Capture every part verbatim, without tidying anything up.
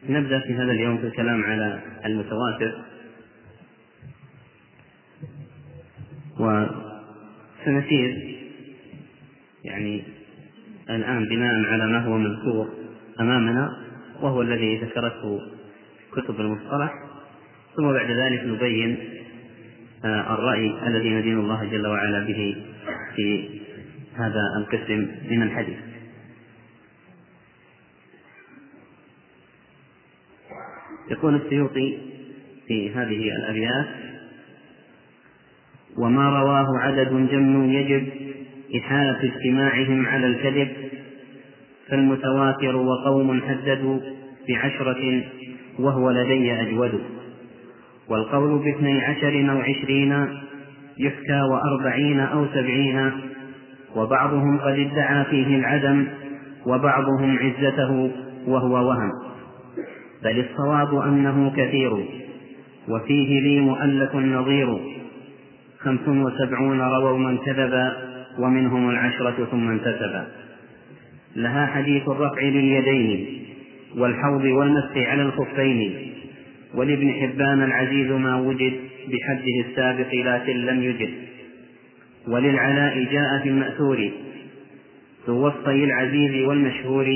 نبدأ في هذا اليوم في الكلام على المتواتر، وسنسير يعني الآن بناء على ما هو مذكور أمامنا وهو الذي ذكرته كتب المصطلح، ثم بعد ذلك نبين الرأي الذي ندين الله جل وعلا به في هذا القسم من الحديث. يقول السيوطي في هذه الأبيات: وما رواه عدد جم يجب إحالة اجتماعهم على الكذب، فالمتواتر وقوم حددوا بعشرة وهو لدي أجود، والقول باثني عشر أو عشرين يحكى وأربعين أو سبعين، وبعضهم قد ادعى فيه العدم وبعضهم عزته وهو وهم، بل الصواب أنه كثير وفيه لي مؤلف نظير، خمس وسبعون رووا من كذب ومنهم العشرة ثم انتسب، لها حديث الرفع لليدين والحوض والمسح على الخفين، ولابن حبان العزيز ما وجد بحده السابق لكن لم يجد، وللعلاء جاء في المأثور ذو وصي العزيز والمشهور.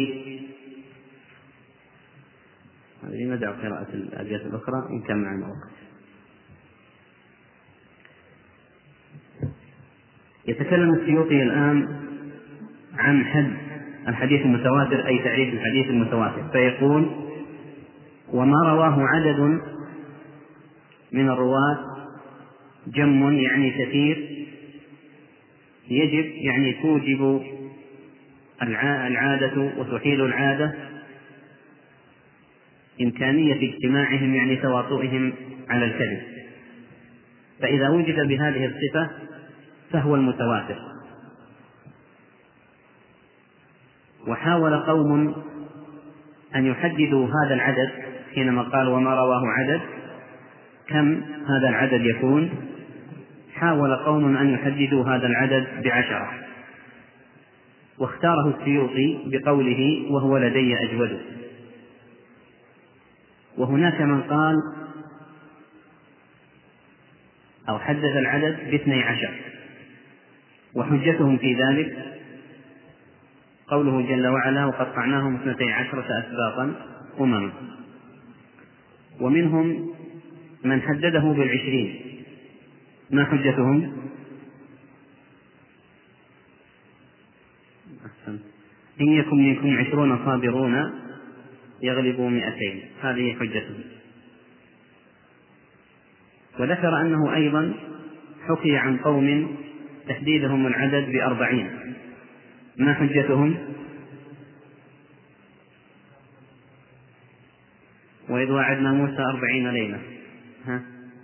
هذه ندع قراءة الأبيات الأخرى إن كان معنا وقت. يتكلم السيوطي الآن عن حد الحديث المتواتر، أي تعريف الحديث المتواتر، فيقول: وما رواه عدد من الرواة جم يعني كثير، يجب يعني توجب العادة وتحيل العادة إمكانية اجتماعهم يعني تواطؤهم على الكذب، فإذا وجد بهذه الصفة فهو المتواتر. وحاول قوم أن يحددوا هذا العدد حينما قال وما رواه عدد، كم هذا العدد يكون؟ حاول قوم أن يحددوا هذا العدد بعشرة، واختاره السيوطي بقوله وهو لدي أجود. وهناك من قال أو حدد العدد باثني عشر، وحجتهم في ذلك قوله جل وعلا: وقطعناهم اثنتي عشرة أسباطا أمما. ومنهم من حدده بالعشرين، ما حجتهم؟ إن يكن منكم عشرون صابرون يغلبوا مئتين، هذه حجتهم. وذكر أنه أيضا حكي عن قوم تحديدهم العدد بأربعين، ما حجتهم؟ وإذ وعدنا موسى أربعين ليلة. ها؟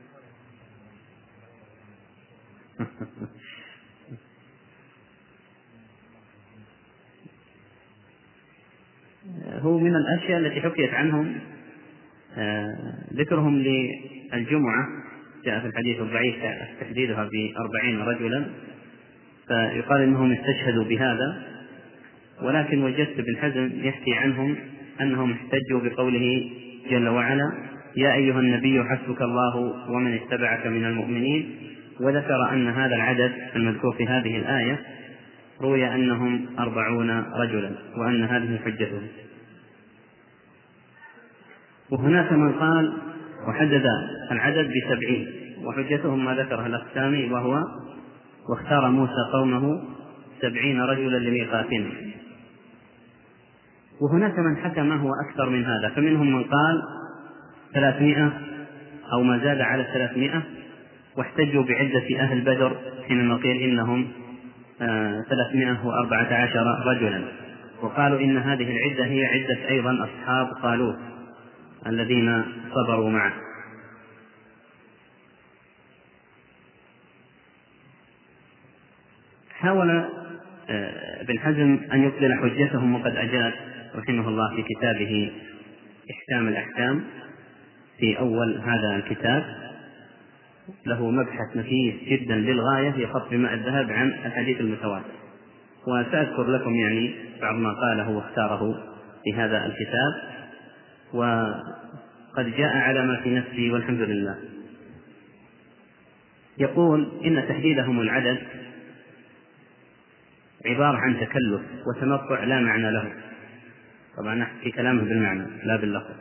هو من الأشياء التي حكيت عنهم ذكرهم للجمعة، جاء في الحديث الضعيف تحديدها بأربعين رجلا، فيقال إنهم استشهدوا بهذا. ولكن وجدت ابن حزم يحكي عنهم أنهم احتجوا بقوله جل وعلا: يا أيها النبي حسبك الله ومن اتبعك من المؤمنين، وذكر أن هذا العدد المذكور في هذه الآية روي أنهم أربعون رجلا، وأن هذه حجتهم. وهناك من قال وحدد العدد بسبعين، وحجتهم ما ذكرها الأقسامي، وهو واختار موسى قومه سبعين رجلا لميقاتنا. وهناك من حكى ما هو أكثر من هذا، فمنهم من قال ثلاثمائة أو ما زاد على ثلاثمائة، واحتجوا بعدة أهل بدر حينما قيل إنهم ثلاثمائة وأربعة عشر رجلا، وقالوا إن هذه العدة هي عدة أيضا أصحاب طالوت الذين صبروا معه. حاول ابن حزم أن يبطل حجتهم، وقد أجاد رحمه الله في كتابه إحكام الأحكام في أول هذا الكتاب، له مبحث نفيس جدا للغاية في خط بماء الذهب عن الحديث المتواتر، وسأذكر لكم يعني بعض ما قاله واختاره في هذا الكتاب. وقد جاء على ما في نفسي والحمد لله. يقول إن تحديدهم العدد عبارة عن تكلف وتنطع لا معنى له، طبعا نحكي كلامه بالمعنى لا باللفظ،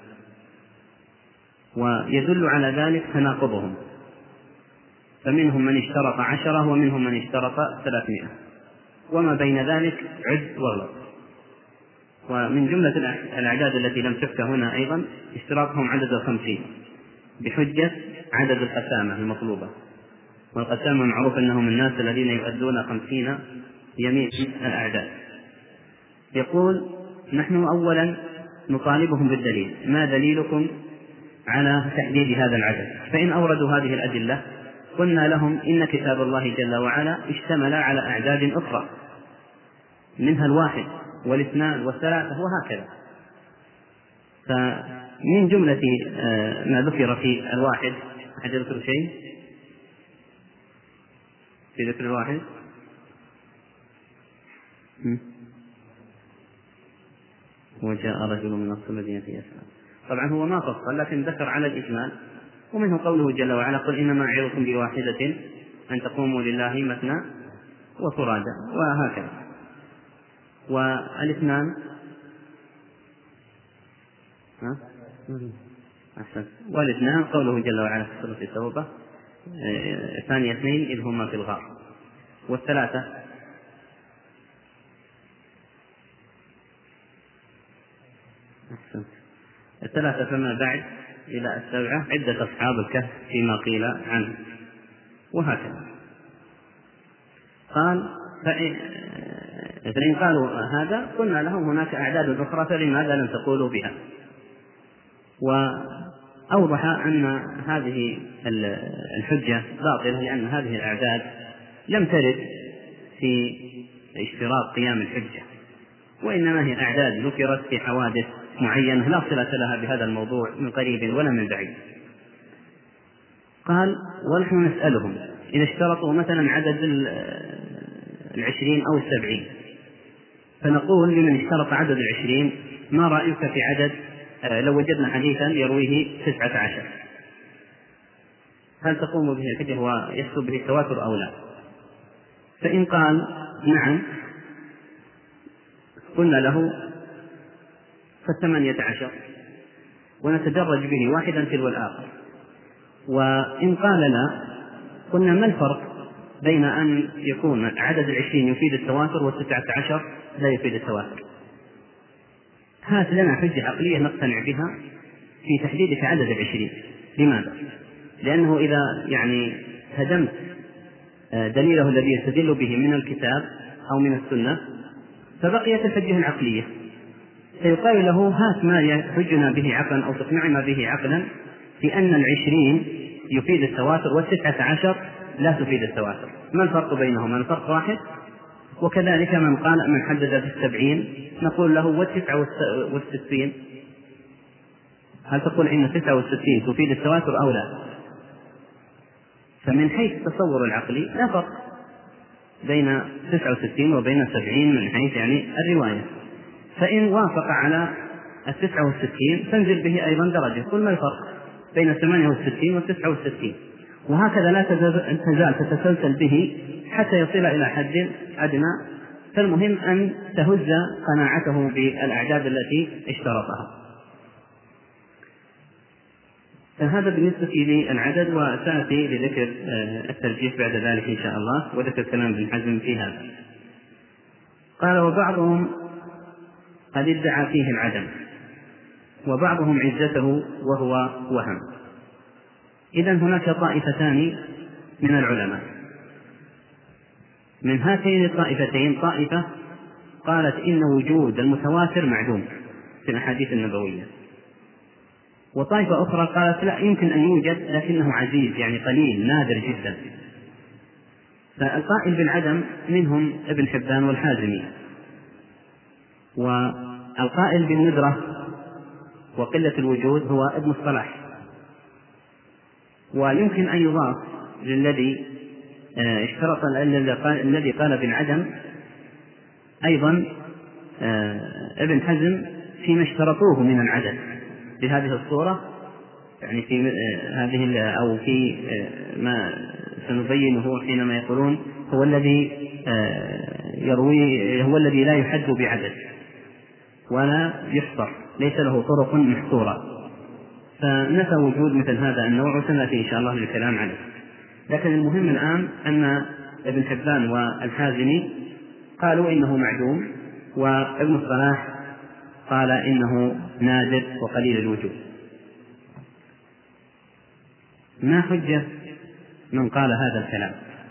ويدل على ذلك تناقضهم، فمنهم من اشترط عشرة ومنهم من اشترط ثلاثمائة، وما بين ذلك عد وغلط. ومن جملة الأعداد التي لم تحكى هنا أيضا اشتراطهم عدد الخمسين بحجة عدد القسامة المطلوبة، والقسامة معروف أنهم الناس الذين يؤدون خمسين يمين الأعداد. يقول نحن أولا نطالبهم بالدليل، ما دليلكم على تحديد هذا العدد؟ فإن أوردوا هذه الأدلة قلنا لهم إن كتاب الله جل وعلا اشتمل على أعداد أخرى منها الواحد والاثنان والثلاثة وهكذا. فمن جملة ما ذكر في الواحد، أحد يذكر شيء في ذكر الواحد؟ وجاء رجل من أقصى المدينة يسعى. طبعا هو ما فصل لكن ذكر على الإجمال، ومنه قوله جل وعلا قل إنما أعظكم بواحدة أن تقوموا لله مثنى وفرادى وهكذا. والاثنان ها؟ أحسن. والاثنان قوله جل وعلا في سورة التوبة ثاني اثنين إذ هما في الغار. والثلاثة أحسن. الثلاثة فما بعد إلى السبعة عدة أصحاب الكهف فيما قيل عنه وهكذا. قال فإن قالوا هذا قلنا لهم هناك أعداد أخرى فلماذا لم تقولوا بها؟ وأوضح أن هذه الحجة باطلة، لأن هذه الأعداد لم ترد في اشتراط قيام الحجة، وإنما هي أعداد ذكرت في حوادث معينة لا صلة لها بهذا الموضوع من قريب ولا من بعيد. قال ونحن نسألهم إذا اشترطوا مثلا عدد العشرين أو السبعين، فنقول لمن اشترط عدد العشرين ما رأيك في عدد لو وجدنا حديثا يرويه تسعة عشر، هل تقوم به الحجة ويحصل به التواتر أو لا؟ فإن قال نعم قلنا له فالثمانية عشر ونتدرج به واحدا تلو الآخر. وإن قال لا قلنا ما الفرق بين أن يكون عدد العشرين يفيد التواتر والتسعة عشر لا يفيد التواتر؟ هات لنا حجة عقلية نقتنع بها في تحديدك عدد العشرين. لماذا؟ لأنه إذا يعني هدمت دليله الذي يستدل به من الكتاب أو من السنة فبقيت الحجة العقلية، فيقال له هات ما يحجنا به عقلا أو تقنعنا به عقلا في أن العشرين يفيد التواتر والتسعة عشر لا تفيد التواتر. ما الفرق بينهما؟ الفرق واحد. وكذلك من قال من حدد بالسبعين نقول له والتسعة والستين، هل تقول إن التسعة والستين تفيد التواتر أو لا؟ فمن حيث التصور العقلي لا فرق بين تسعة وستين وبين سبعين من حيث يعني الرواية. فإن وافق على التسعة والستين فانزل به أيضا درجة، قل ما الفرق بين الثمانية والستين والتسعة والستين، وهكذا لا تزال تتسلسل به حتى يصل إلى حد أدنى. فالمهم أن تهز قناعته بالأعداد التي اشترطها. فهذا بالنسبة للعدد، وسأتي لذكر الترجيح بعد ذلك إن شاء الله، وذكر كلام ابن حزم في هذا. قال وبعضهم قد ادعى فيه العدم وبعضهم عزته وهو وهم. إذن هناك طائفتان من العلماء، من هاتين الطائفتين طائفة قالت إن وجود المتواتر معدوم في الأحاديث النبوية، وطائفة أخرى قالت لا يمكن أن يوجد لكنه عزيز يعني قليل نادر جدا. فالقائل بالعدم منهم ابن حبان والحازمي، والقائل بالندرة وقلة الوجود هو ابن الصلاح. ويمكن أن يضاف للذي اشترط الذي قال بالعدم أيضا ابن حزم فيما اشترطوه من العدد، بهذه الصورة، يعني في هذه أو في ما سنبينه حينما يقولون هو الذي يروي، هو الذي لا يحد بعدد ولا يحصر، ليس له طرق محصورة، فنفى وجود مثل هذا النوع، وسنأتي إن شاء الله للكلام عنه. لكن المهم الآن أن ابن حبان والحازمي قالوا إنه معدوم، وابن الصلاح قال إنه نادر وقليل الوجود. ما حجة من قال هذا الكلام؟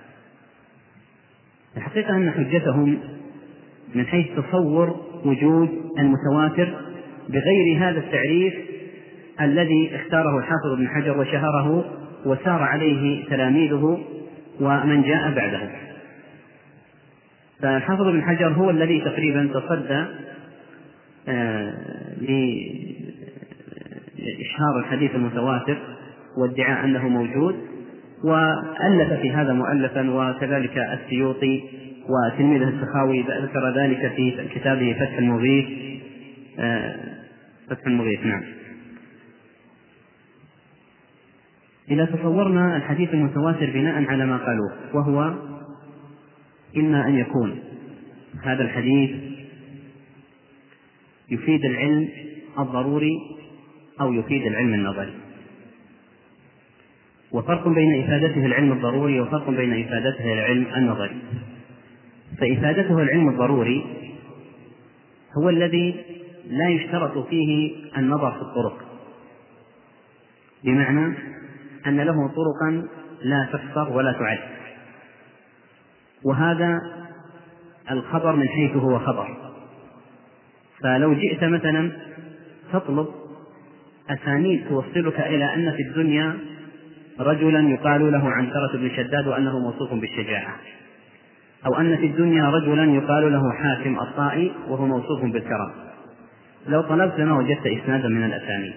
الحقيقة أن حجتهم من حيث تصور وجود المتواتر بغير هذا التعريف الذي اختاره الحافظ ابن حجر وشهره وسار عليه تلاميذه ومن جاء بعده. فالحافظ ابن حجر هو الذي تقريبا تصدى لإشهار الحديث المتواتر وادعاء أنه موجود، وألف في هذا مؤلفا، وكذلك السيوطي وتلميذه السخاوي ذكر ذلك في كتابه فتح المغيث. فتح المغيث نعم. إذا تصورنا الحديث المتواتر بناء على ما قالوه، وهو إما أن يكون هذا الحديث يفيد العلم الضروري أو يفيد العلم النظري، وفرق بين إفادته العلم الضروري وفرق بين إفادته العلم النظري. فإفادته العلم الضروري هو الذي لا يشترط فيه النظر في الطرق، بمعنى أن له طرقا لا تحصر ولا تعد، وهذا الخبر من حيث هو خبر. فلو جئت مثلا تطلب أسانيد توصلك إلى أن في الدنيا رجلا يقال له عنترة بن شداد وأنه موصوف بالشجاعة، أو أن في الدنيا رجلا يقال له حاكم الطائي وهو موصوف بالكرم، لو طلبت ما وجدت إسنادا من الأسانيد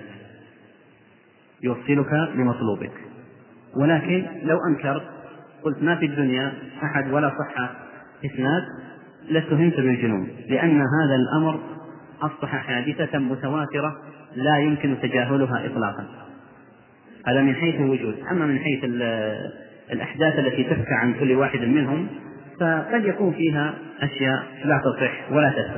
يوصلك لمطلوبك. ولكن لو أنكرت قلت ما في الدنيا أحد ولا صح إسناد لاتهمت بالجنون، لأن هذا الأمر أصبح حادثة متواترة لا يمكن تجاهلها إطلاقا. هذا من حيث الوجود. أما من حيث الأحداث التي تحكى عن كل واحد منهم فقد يكون فيها أشياء لا تصح ولا تثبت.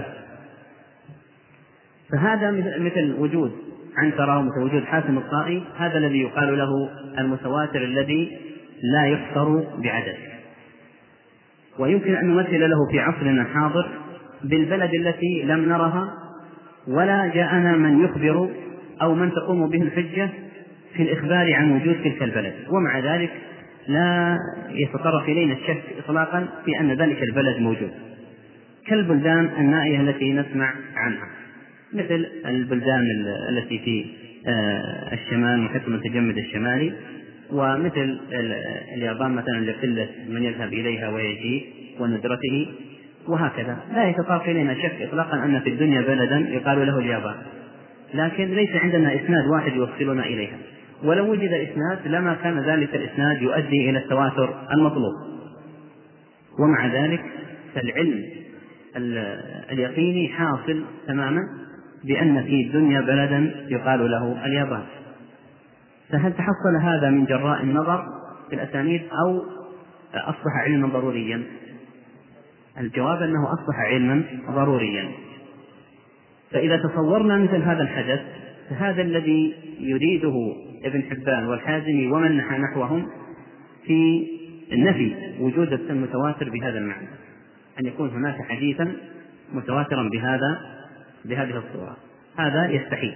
فهذا مثل وجود عنترة ومثل وجود حاتم الطائي، هذا الذي يقال له المتواتر الذي لا يحصر بعدد. ويمكن أن نمثل له في عصرنا الحاضر بالبلد التي لم نرها ولا جاءنا من يخبر أو من تقوم به الحجة في الإخبار عن وجود تلك البلد، ومع ذلك لا يتطرق إلينا الشك إطلاقا في أن ذلك البلد موجود، كالبلدان النائية التي نسمع عنها، مثل البلدان التي في الشمال محيط المتجمد الشمالي، ومثل اليابان مثلا لقلة من يذهب إليها ويجي وندرته، وهكذا. لا يتطرق إلينا شك إطلاقا أن في الدنيا بلدا يقال له اليابان، لكن ليس عندنا إسناد واحد يوصلنا إليها، ولو وجد إسناد لما كان ذلك الإسناد يؤدي إلى التواتر المطلوب. ومع ذلك فالعلم اليقيني حاصل تماما بأن في الدنيا بلدا يقال له اليابان. فهل تحصل هذا من جراء النظر في الأسانيد أو أصبح علما ضروريا؟ الجواب أنه أصبح علما ضروريا. فإذا تصورنا مثل هذا الحدث، فهذا الذي يريده ابن حبان والحازمي ومن نحى نحوهم في النفي وجود المتواتر بهذا المعنى، أن يكون هناك حديثا متواترا بهذا بهذه الصورة، هذا يستحيل.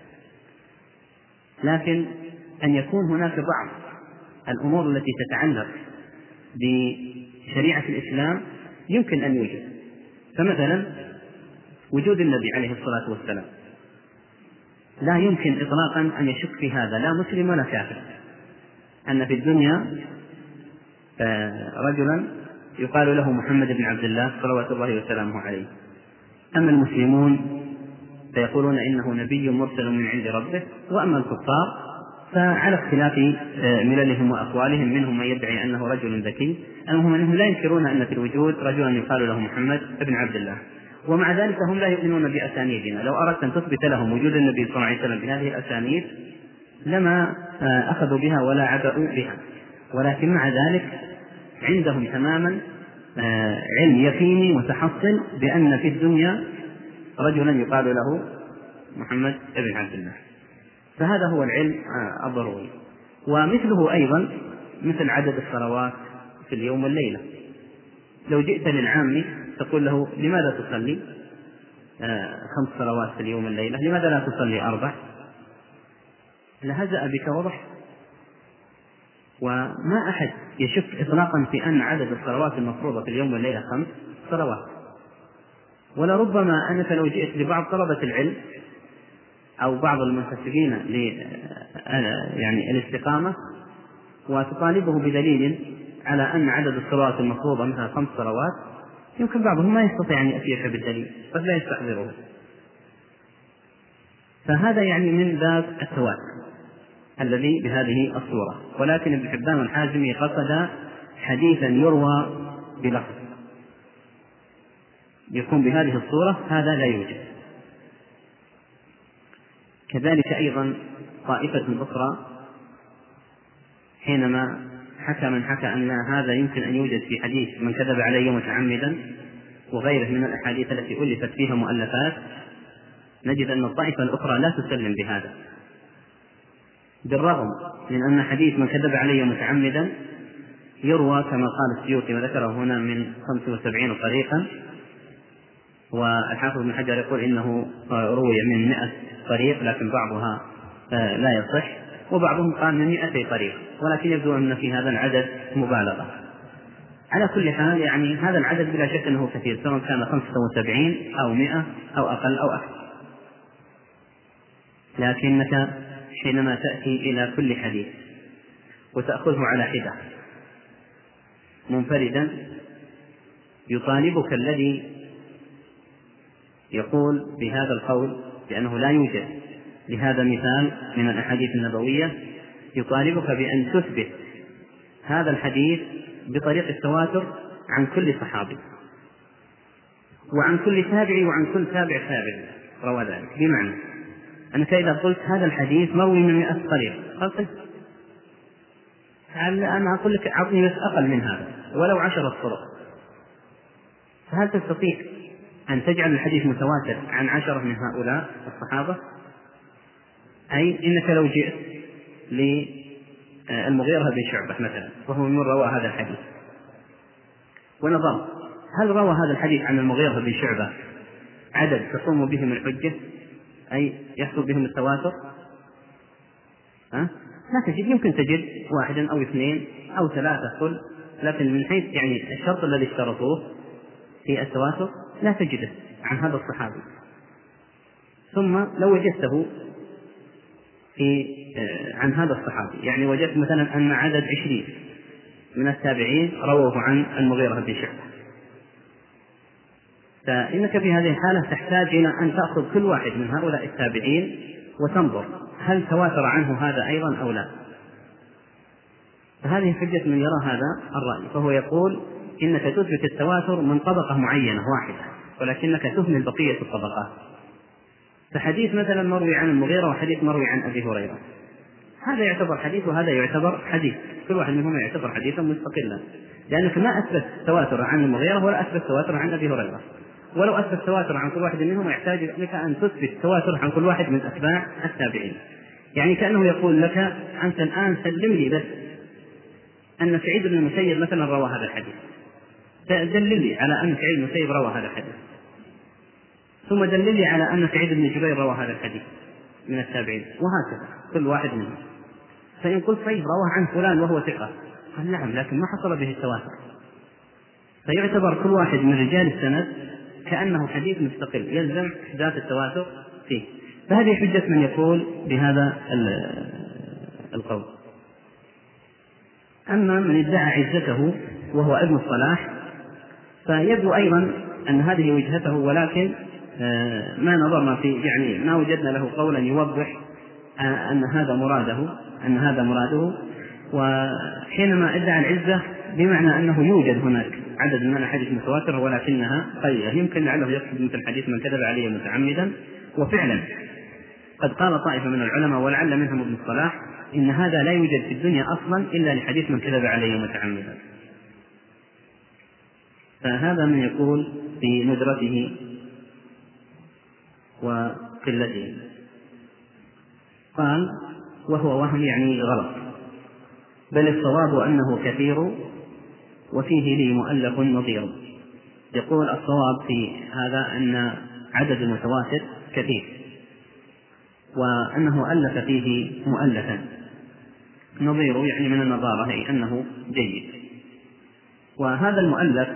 لكن أن يكون هناك بعض الأمور التي تتعلق بشريعة الإسلام يمكن أن يوجد. فمثلا وجود النبي عليه الصلاة والسلام لا يمكن إطلاقا أن يشك في هذا لا مسلم ولا كافر، أن في الدنيا رجلا يقال له محمد بن عبد الله صلوات الله وسلامه عليه. أما المسلمون فيقولون إنه نبي مرسل من عند ربه، وأما الكفار فعلى اختلاف مللهم وأقوالهم، منهم من يدعي أنه رجل ذكي، المهم أنهم لا ينكرون أن في الوجود رجلا يقال له محمد بن عبد الله. ومع ذلك هم لا يؤمنون بأسانيدنا. لو أردت أن تثبت لهم وجود النبي صلى الله عليه وسلم بهذه الأسانيد لما أخذوا بها ولا عبأوا بها، ولكن مع ذلك عندهم تماما علم يقيني متحصل بأن في الدنيا رجلا يقال له محمد بن عبد الله. فهذا هو العلم الضروري. ومثله أيضا مثل عدد الصلوات في اليوم والليلة. لو جئت للعام تقول له لماذا تصلي خمس صلوات في اليوم والليلة، لماذا لا تصلي أربع؟ لهزأ بك وضح. وما أحد يشك إطلاقا في أن عدد الصلوات المفروضة في اليوم والليلة خمس صلوات. ولربما أنك لو جئت لبعض طلبة العلم أو بعض المنتسبين ل يعني الاستقامة وتطالبه بدليل على أن عدد الصلوات المفروضة مثلا خمس صلوات، يمكن بعضهم ما يستطيع أن يأتيك بالدليل، قد لا يستحضره. فهذا يعني من باب التواتر الذي بهذه الصورة. ولكن ابن حبان والحازمي قصد حديثا يروى بلفظ يكون بهذه الصورة، هذا لا يوجد. كذلك أيضا طائفة أخرى حينما حكى من حكى أن هذا يمكن أن يوجد في حديث من كذب علي متعمدا وغيره من الأحاديث التي ألفت فيها مؤلفات، نجد أن الطائفة الأخرى لا تسلم بهذا، بالرغم من أن حديث من كذب علي متعمدا يروى كما قال السيوطي وذكره هنا من خمس وسبعين طريقا، والحافظ بن حجر يقول إنه روي من مئة طريق لكن بعضها لا يصح، وبعضهم قال من مئتي طريق، ولكن يبدو أن في هذا العدد مبالغة. على كل حال يعني هذا العدد بلا شك أنه كثير، سواء كان خمسة وسبعين أو مئة أو أقل أو أكثر. لكنك حينما تأتي إلى كل حديث وتأخذه على حدة منفردا، يطالبك الذي يقول بهذا القول بأنه لا يوجد لهذا مثال من الأحاديث النبوية، يطالبك بأن تثبت هذا الحديث بطريق التواتر عن كل صحابي وعن كل تابعي وعن كل تابع تابع روى ذلك. بمعنى أنك إذا قلت هذا الحديث مروي من مئة طريق، قلت أنا أقول لك أعطني بس أقل من هذا ولو عشرة طرق، فهل تستطيع أن تجعل الحديث متواتر عن عشرة من هؤلاء الصحابة؟ أي إنك لو جئت للمغيرة بن شعبة مثلا وهو من روى هذا الحديث ونظرت هل روى هذا الحديث عن المغيرة بن شعبة عدد تقوم بهم الحجة أي يحصل بهم التواتر؟ ها؟ لا تجد. يمكن تجد واحدا أو اثنين أو ثلاثة قل، لكن من حيث يعني الشرط الذي اشترطوه في التواتر لا تجده عن هذا الصحابي. ثم لو وجدته في عن هذا الصحابي، يعني وجدت مثلا أن عدد عشرين من التابعين رووه عن المغيرة بن شعبة، فإنك في هذه الحالة تحتاج إلى أن تأخذ كل واحد من هؤلاء التابعين وتنظر هل تواتر عنه هذا أيضا أو لا. فهذه حجة من يرى هذا الرأي، فهو يقول إنك تثبت التواتر من طبقة معينة واحدة ولكنك تهمل بقية الطبقات. فحديث مثلا مروي عن المغيرة وحديث مروي عن أبي هريرة، هذا يعتبر حديث وهذا يعتبر حديث، كل واحد منهما يعتبر حديثا مستقلا، لأنك ما أثبت تواتر عن المغيرة ولا أثبت تواتر عن أبي هريرة. ولو أثبت تواتر عن كل واحد منهما يحتاج لك أن تثبت تواتر عن كل واحد من أتباع التابعين. يعني كأنه يقول لك أنت الآن سلم لي بس أن سعيد بن المسيب مثلا روى هذا الحديث، دلل لي على أن سعيد بن المسيب روى هذا الحديث، ثم دلل لي على أن سعيد بن جبير روى هذا الحديث من التابعين، وهكذا كل واحد منهم. فإن قلت طيب رواه عن فلان وهو ثقة، قال نعم لكن ما حصل به التواتر، فيعتبر كل واحد من رجال السند كأنه حديث مستقل يلزم إحداث التواتر فيه. فهذه حجة من يقول بهذا القول. أما من ادعى عزته وهو ابن الصلاح فيبدو أيضا أن هذه وجهته، ولكن ما نظرنا في يعني ما وجدنا له قولا يوضح أن هذا مراده أن هذا مراده وحينما ادعى العزة بمعنى أنه يوجد هناك عدد من الأحاديث المتواترة ولكنها قليلة. يمكن لعله يقصد مثل حديث من كذب عليه متعمدا، وفعلا قد قال طائفة من العلماء ولعل منهم ابن الصلاح إن هذا لا يوجد في الدنيا أصلا إلا لحديث من كذب عليه متعمدا. فهذا من يقول بندرته وقلته. قال وهو وهم يعني غلط، بل الصواب أنه كثير وفيه لي مؤلف نظير. يقول الصواب في هذا أن عدد المتواتر كثير وأنه ألف فيه مؤلفا نظير يعني من النظارة أي أنه جيد. وهذا المؤلف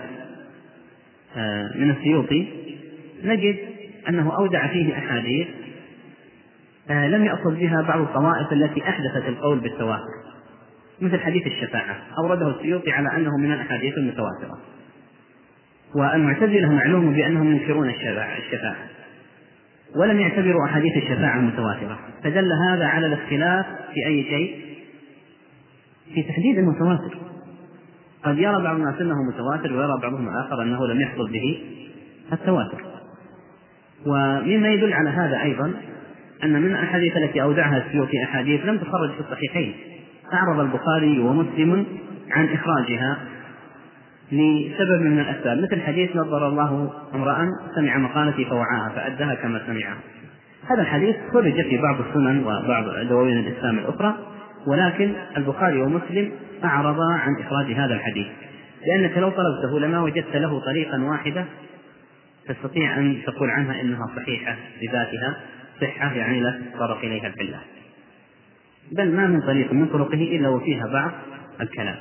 من السيوطي نجد أنه أودع فيه أحاديث لم يأخذ بها بعض الطوائف التي أحدثت القول بالتواتر، مثل حديث الشفاعة أورده السيوطي على أنه من الأحاديث المتواترة. والمعتزلة معلوم بأنهم ينكرون الشفاعة ولم يعتبروا أحاديث الشفاعة متواترة، فدل هذا على الاختلاف في أي شيء؟ في تحديد المتواتر. قد يرى بعض الناس أنه متواتر ويرى بعضهم الآخر أنه لم يحصل به التواتر. ومما يدل على هذا أيضا أن من الأحاديث التي أودعها السيوطي أحاديث لم تخرج في الصحيحين، أعرض البخاري ومسلم عن إخراجها لسبب من الأسباب، مثل حديث نظر الله امرأ سمع مقالتي فوعاها فأداها كما سمعها. هذا الحديث خرج في بعض السنن وبعض دواوين الإسلام الأخرى، ولكن البخاري ومسلم أعرضا عن إخراج هذا الحديث، لأنك لو طلبته لما وجدت له طريقا واحدة تستطيع أن تقول عنها إنها صحيحة بذاتها صحة يعني لا تتطرق إليها العلة، بل ما من طريق من طرقه إلا وفيها بعض الكلام.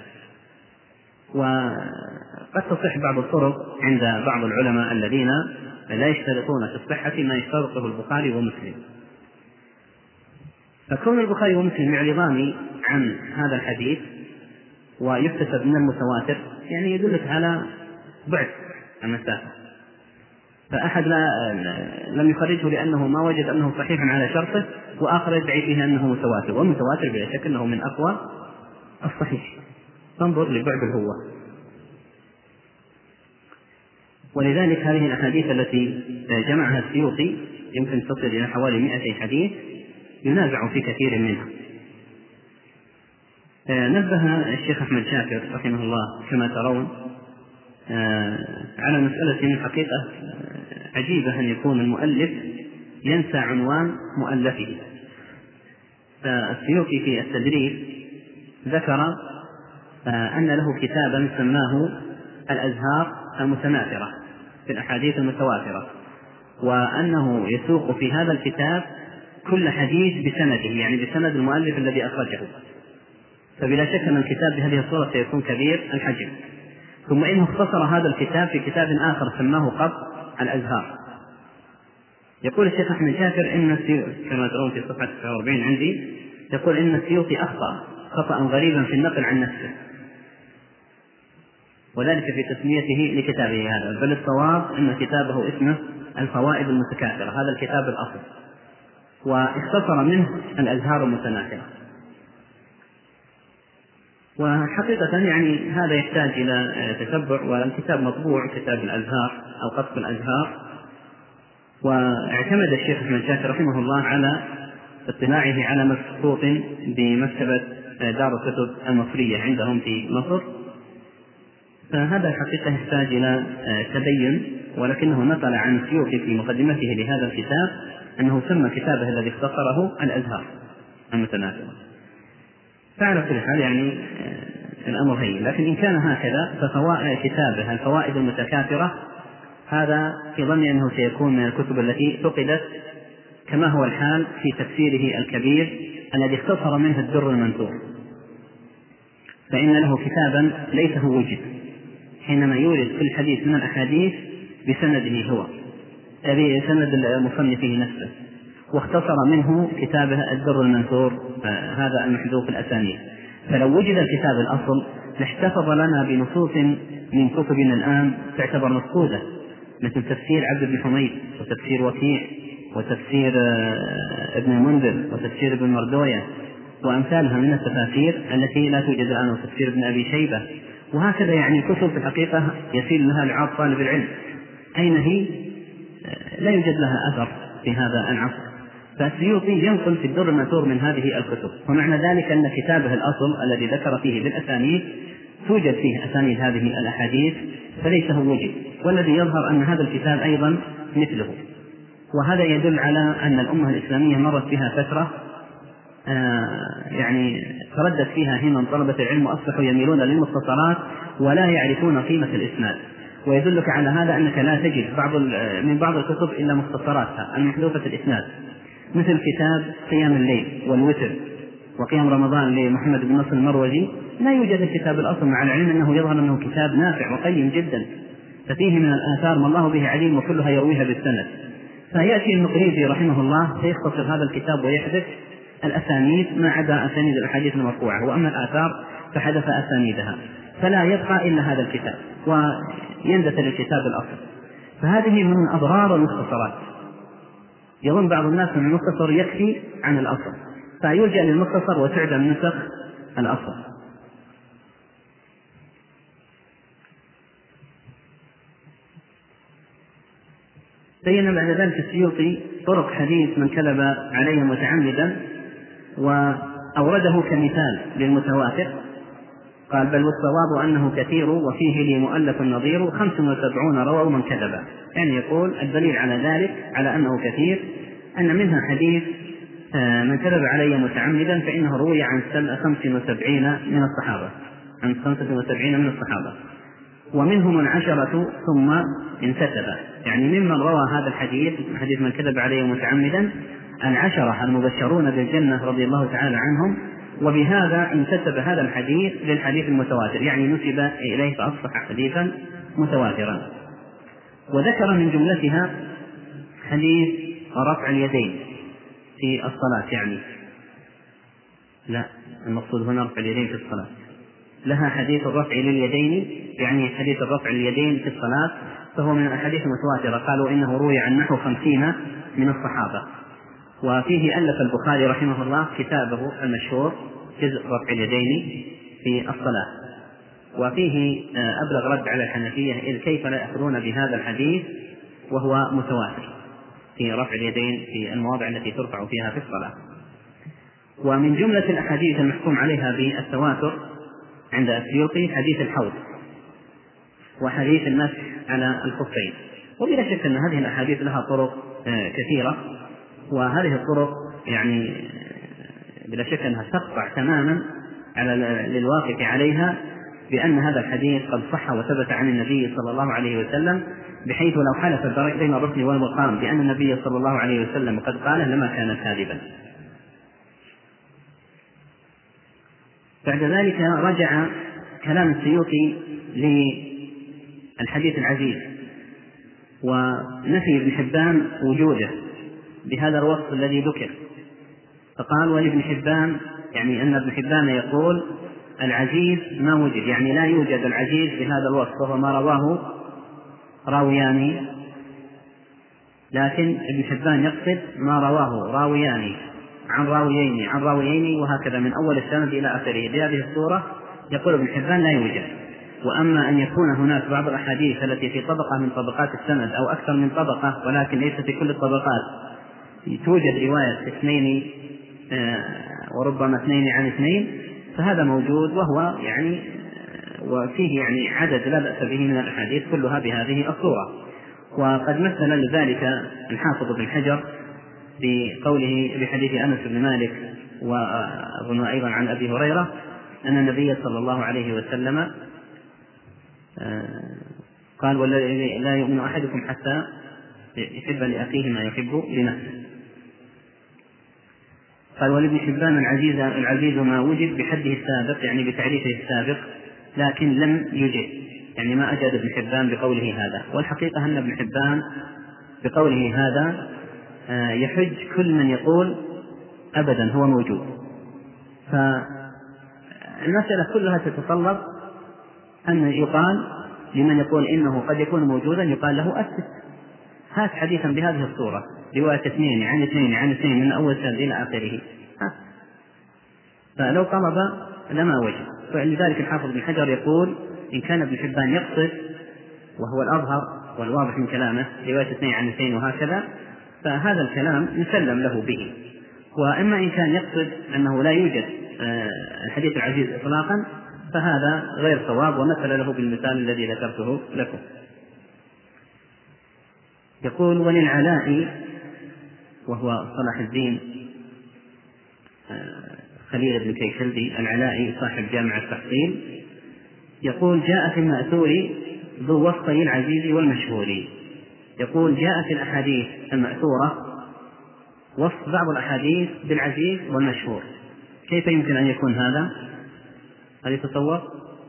وقد تصح بعض الطرق عند بعض العلماء الذين لا يشترطون في الصحة ما يشترطه البخاري ومسلم. فكون البخاري ومسلم يعرضان عن هذا الحديث ويكتسب من المتواتر يعني يدلك على بعد المسافة. فأحد لا لم يخرجه لأنه ما وجد أنه صحيح على شرطه، وآخر يدعي فيه أنه متواتر، والمتواتر بلا شك أنه من أقوى الصحيح. تنظر لبعد الهوة. ولذلك هذه الأحاديث التي جمعها السيوطي يمكن تصل إلى حوالي مئتي حديث ينازع في كثير منها. نبه الشيخ أحمد شاكر رحمه الله كما ترون على مسألة من الحقيقة عجيبة أن يكون المؤلف ينسى عنوان مؤلفه. فالسيوطي في التدريب ذكر أن له كتابا سماه الأزهار المتناثرة في الأحاديث المتواترة، وأنه يسوق في هذا الكتاب كل حديث بسنده يعني بسند المؤلف الذي أخرجه. فبلا شك أن الكتاب بهذه الصورة سيكون كبير الحجم. ثم إنه اختصر هذا الكتاب في كتاب آخر سماه قط الأزهار. يقول الشيخ أحمد شاكر إن السيوطي كما ترون في صفحة تسعة وأربعين عندي يقول إن السيوطي أخطأ خطأ غريبا في النقل عن نفسه، وذلك في تسميته لكتابه هذا، بل الصواب أن كتابه اسمه الفوائد المتكاثرة، هذا الكتاب الأصل، واختصر منه الأزهار المتناثرة. وحقيقة يعني هذا يحتاج إلى تتبع، والكتاب مطبوع كتاب الأزهار أو قطف الأزهار. واعتمد الشيخ أحمد شاكر رحمه الله على اطلاعه على مبسوط بمكتبة دار الكتب المصرية عندهم في مصر، فهذا الحقيقة يحتاج إلى تبين، ولكنه نقل عن السيوطي في مقدمته لهذا الكتاب أنه سمى كتابه الذي اختصره الأزهار المتناثرة. فعلى كل حال يعني الأمر هين، لكن إن كان هكذا ففوائد كتابه الفوائد المتكاثرة هذا في ظني أنه سيكون من الكتب التي فقدت، كما هو الحال في تفسيره الكبير الذي اختصر منه الدر المنثور، فإن له كتابا ليته وجد حينما يورد كل حديث من الأحاديث بسنده هو بسند المصنف نفسه، واختصر منه كتابه الدر المنثور هذا المحذوف الأسانيد. فلو وجد الكتاب الأصل لاحتفظ لنا بنصوص من كتبنا الآن تعتبر مفقودة، مثل تفسير عبد بن حميد وتفسير وكيع وتفسير ابن المنذر وتفسير ابن مردوية وأمثالها من التفاسير التي لا توجد الآن، وتفسير ابن أبي شيبة وهكذا يعني كتب في الحقيقة يسير لها لعاب طالب العلم، أين هي؟ لا يوجد لها أثر في هذا العصر. فالسيوطي ينقل في الدر المنثور من هذه الكتب، ومعنى ذلك أن كتابه الأصل الذي ذكر فيه بالأسانيد توجد فيه أسانيد هذه الأحاديث فليس هو وجد، والذي يظهر أن هذا الكتاب أيضا مثله. وهذا يدل على أن الأمة الإسلامية مرت بها فترة آه يعني تردد فيها همم طلبة العلم وأصبحوا يميلون للمختصرات ولا يعرفون قيمة الإسناد. ويدلك على هذا أنك لا تجد بعض من بعض الكتب إلا مختصراتها المحذوفة الإسناد، مثل كتاب قيام الليل والوتر وقيام رمضان لمحمد بن نصر المروزي، لا يوجد الكتاب الأصل، مع العلم أنه يظهر أنه كتاب نافع وقيم جدا، ففيه من الآثار ما الله به عليم وكلها يرويها بالسند. فيأتي المقريزي رحمه الله فيختصر هذا الكتاب ويحذف الأسانيد ما عدا أسانيد الأحاديث المرفوعة، وأما الآثار فحذف أسانيدها، فلا يبقى إلا هذا الكتاب ويندثر الكتاب الأصل. فهذه من أضرار المختصرات. يظن بعض الناس أن المختصر يكفي عن الأصل، فيلجأ للمختصر وتعدم نسخ الأصل. بين بعد ذلك السيوطي طرق حديث من كذب عليه متعمدا، وأورده كمثال للمتواتر، قال بل والصواب أنه كثير وفيه لي مؤلف نظير خمس وسبعون رووا من كذب. يعني يقول الدليل على ذلك على أنه كثير أن منها حديث من كذب علي متعمدا فإنه روي عن خمس وسبعين من الصحابة عن خمسة وسبعين من الصحابة، ومنهم العشرة ثم انتسب، يعني ممن روى هذا الحديث حديث من كذب علي متعمدا العشرة المبشرون بالجنة رضي الله تعالى عنهم، وبهذا انتسب هذا الحديث للحديث المتواتر، يعني نسب إليه فأصبح حديثا متواترا. وذكر من جملتها حديث رفع اليدين في الصلاة، يعني لا المقصود هنا رفع اليدين في الصلاة، لها حديث الرفع لليدين، يعني حديث الرفع اليدين في الصلاة فهو من الأحاديث المتواترة، قالوا إنه روي عن نحو خمسين من الصحابة. وفيه ألف البخاري رحمه الله كتابه المشهور جزء رفع اليدين في الصلاة، وفيه أبلغ رد على الحنفية إذ كيف لا يأخذون بهذا الحديث وهو متواتر في رفع اليدين في المواضع التي ترفع فيها في الصلاة. ومن جملة الأحاديث المحكوم عليها بالتواتر عند السيوطي حديث الحوض وحديث المسح على الخفين، وبلا شك أن هذه الأحاديث لها طرق كثيرة، وهذه الطرق يعني بلا شك أنها تقطع تماما على للواقف عليها بأن هذا الحديث قد صح وثبت عن النبي صلى الله عليه وسلم، بحيث لو حلف بين الركن والمقام بأن النبي صلى الله عليه وسلم قد قاله لما كان كاذبا. بعد ذلك رجع كلام السيوطي للحديث العزيز ونفي ابن حبان وجوده بهذا الوصف الذي ذكر، فقال ولابن حبان، يعني أن ابن حبان يقول العزيز ما وجد، يعني لا يوجد العزيز بهذا الوصف، وهو ما رواه راويان، لكن ابن حبان يقصد ما رواه راويان عن راويين عن راويين وهكذا من أول السند إلى آخره بهذه الصورة. يقول ابن حبان لا يوجد. وأما أن يكون هناك بعض الأحاديث التي في طبقة من طبقات السند أو أكثر من طبقة ولكن ليس في كل الطبقات توجد رواية اثنين وربما اثنين عن اثنين، فهذا موجود، وهو يعني وفيه يعني عدد لا بأس به من الأحاديث كلها بهذه الصورة. وقد مثل لذلك الحافظ بن حجر بقوله بحديث أنس بن مالك وأظن أيضا عن أبي هريرة أن النبي صلى الله عليه وسلم قال ولا يؤمن أحدكم حتى يحب لأخيه ما يحب لنفسه. قال ولابن حبان العزيز العزيز ما وجد بحده السابق، يعني بتعريفه السابق، لكن لم يجد، يعني ما أجاد ابن حبان بقوله هذا. والحقيقة أن ابن حبان بقوله هذا يحج كل من يقول أبدا هو موجود. فالمسألة كلها تتطلب أن يقال لمن يقول إنه قد يكون موجودا يقال له أثبت، هات حديثا بهذه الصورة رواية اثنين عن اثنين عن اثنين من أول سنة إلى آخره، فلو طلب لما وجد. فلذلك الحافظ بن حجر يقول إن كان ابن حبان يقصد، وهو الأظهر والواضح من كلامه، رواية اثنين عن اثنين وهكذا، فهذا الكلام يسلم له به. وإما إن كان يقصد أنه لا يوجد الحديث العزيز إطلاقا، فهذا غير صواب، ومثل له بالمثال الذي ذكرته لكم. يقول: وللعلاء، وهو صلاح الدين خليل بن كيكلدي العلائي صاحب جامع التحصيل، يقول: جاء في المأثور ذو وصفي العزيز والمشهور. يقول: جاء في الأحاديث المأثورة وصف بعض الأحاديث بالعزيز والمشهور. كيف يمكن أن يكون هذا؟ هل يتصور؟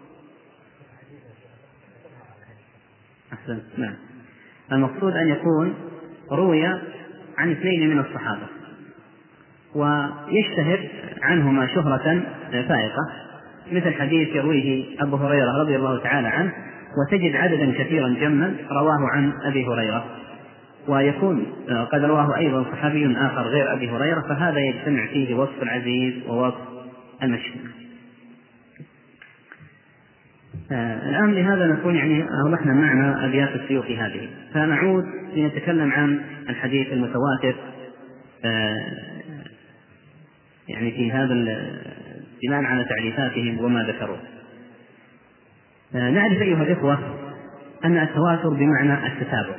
أحسن. نعم، المقصود أن يكون روي عن اثنين من الصحابة ويشتهر عنهما شهرة فائقة، مثل حديث يرويه أبو هريرة رضي الله تعالى عنه، وتجد عددا كثيرا جما رواه عن أبي هريرة، ويكون قد رواه أيضا صحابي آخر غير أبي هريرة، فهذا يجتمع فيه وصف العزيز ووصف المشهور. آه الآن لهذا نكون يعني أوضحنا معنى أبيات السيوطي هذه، فنعود لنتكلم عن الحديث المتواتر آه يعني في هذا بناء على تعريفاتهم وما ذكروه. آه نعرف أيها الإخوة أن التواتر بمعنى التتابع،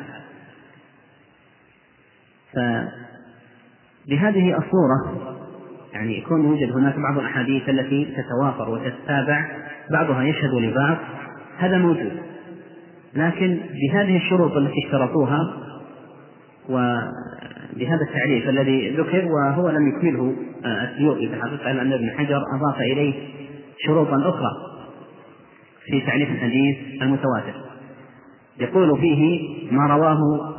فبهذه الصورة يعني يكون يوجد هناك بعض الأحاديث التي تتوافر وتتابع، بعضها يشهد لبعض، هذا موجود، لكن بهذه الشروط التي اشترطوها وبهذا التعريف الذي ذكر، وهو لم يكمله السيوطي في الحقيقة، لأن ابن حجر أضاف إليه شروطا أخرى في تعريف الحديث المتواتر. يقول فيه: ما رواه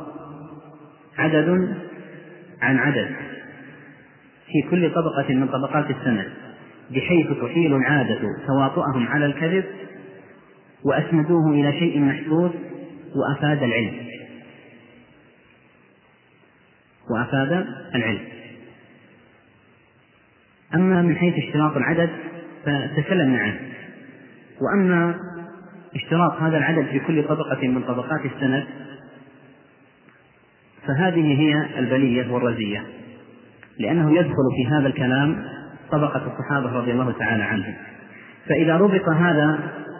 عدد عن عدد في كل طبقة من طبقات السند، بحيث تحيل العادة تواطؤهم على الكذب، وأسندوه إلى شيء محسوس، وأفاد العلم وأفاد العلم. أما من حيث اشتراط العدد فتكلمنا عنه، وأما اشتراط هذا العدد في كل طبقة من طبقات السند فهذه هي البلية والرزية، لأنه يدخل في هذا الكلام طبقة الصحابة رضي الله تعالى عنهم. فإذا ربط هذا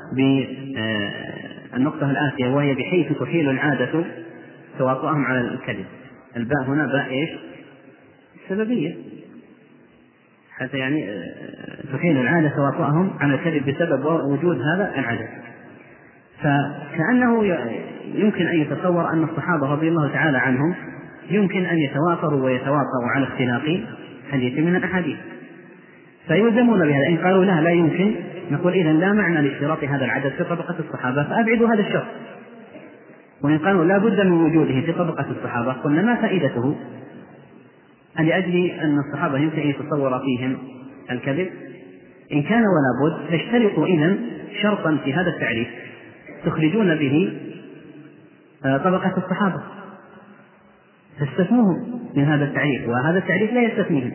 بالنقطة الآتية، وهي بحيث تحيل العادة تواطؤهم على الكذب، الباء هنا باء إيش؟ السببية، حتى يعني تحيل العادة تواطؤهم على الكذب بسبب وجود هذا العدد. فكأنه يمكن أن يتصور أن الصحابة رضي الله تعالى عنهم يمكن أن يتوافروا ويتواطؤوا على اختلاق حديث من الأحاديث، فيلزمون بهذا. إن قالوا لا لا يمكن، نقول إذن لا معنى لاشتراط هذا العدد في طبقة الصحابة، فأبعدوا هذا الشرط. وإن قالوا لا بد من وجوده في طبقة الصحابة، قلنا ما فائدته؟ أن لأجل أن الصحابة يمكن أن يتصور فيهم الكذب. إن كان ولا بد فاشترطوا إذن شرطا في هذا التعريف تخرجون به طبقة الصحابة، فاستثنوهم من هذا التعريف، وهذا التعريف لا يستثنيهم.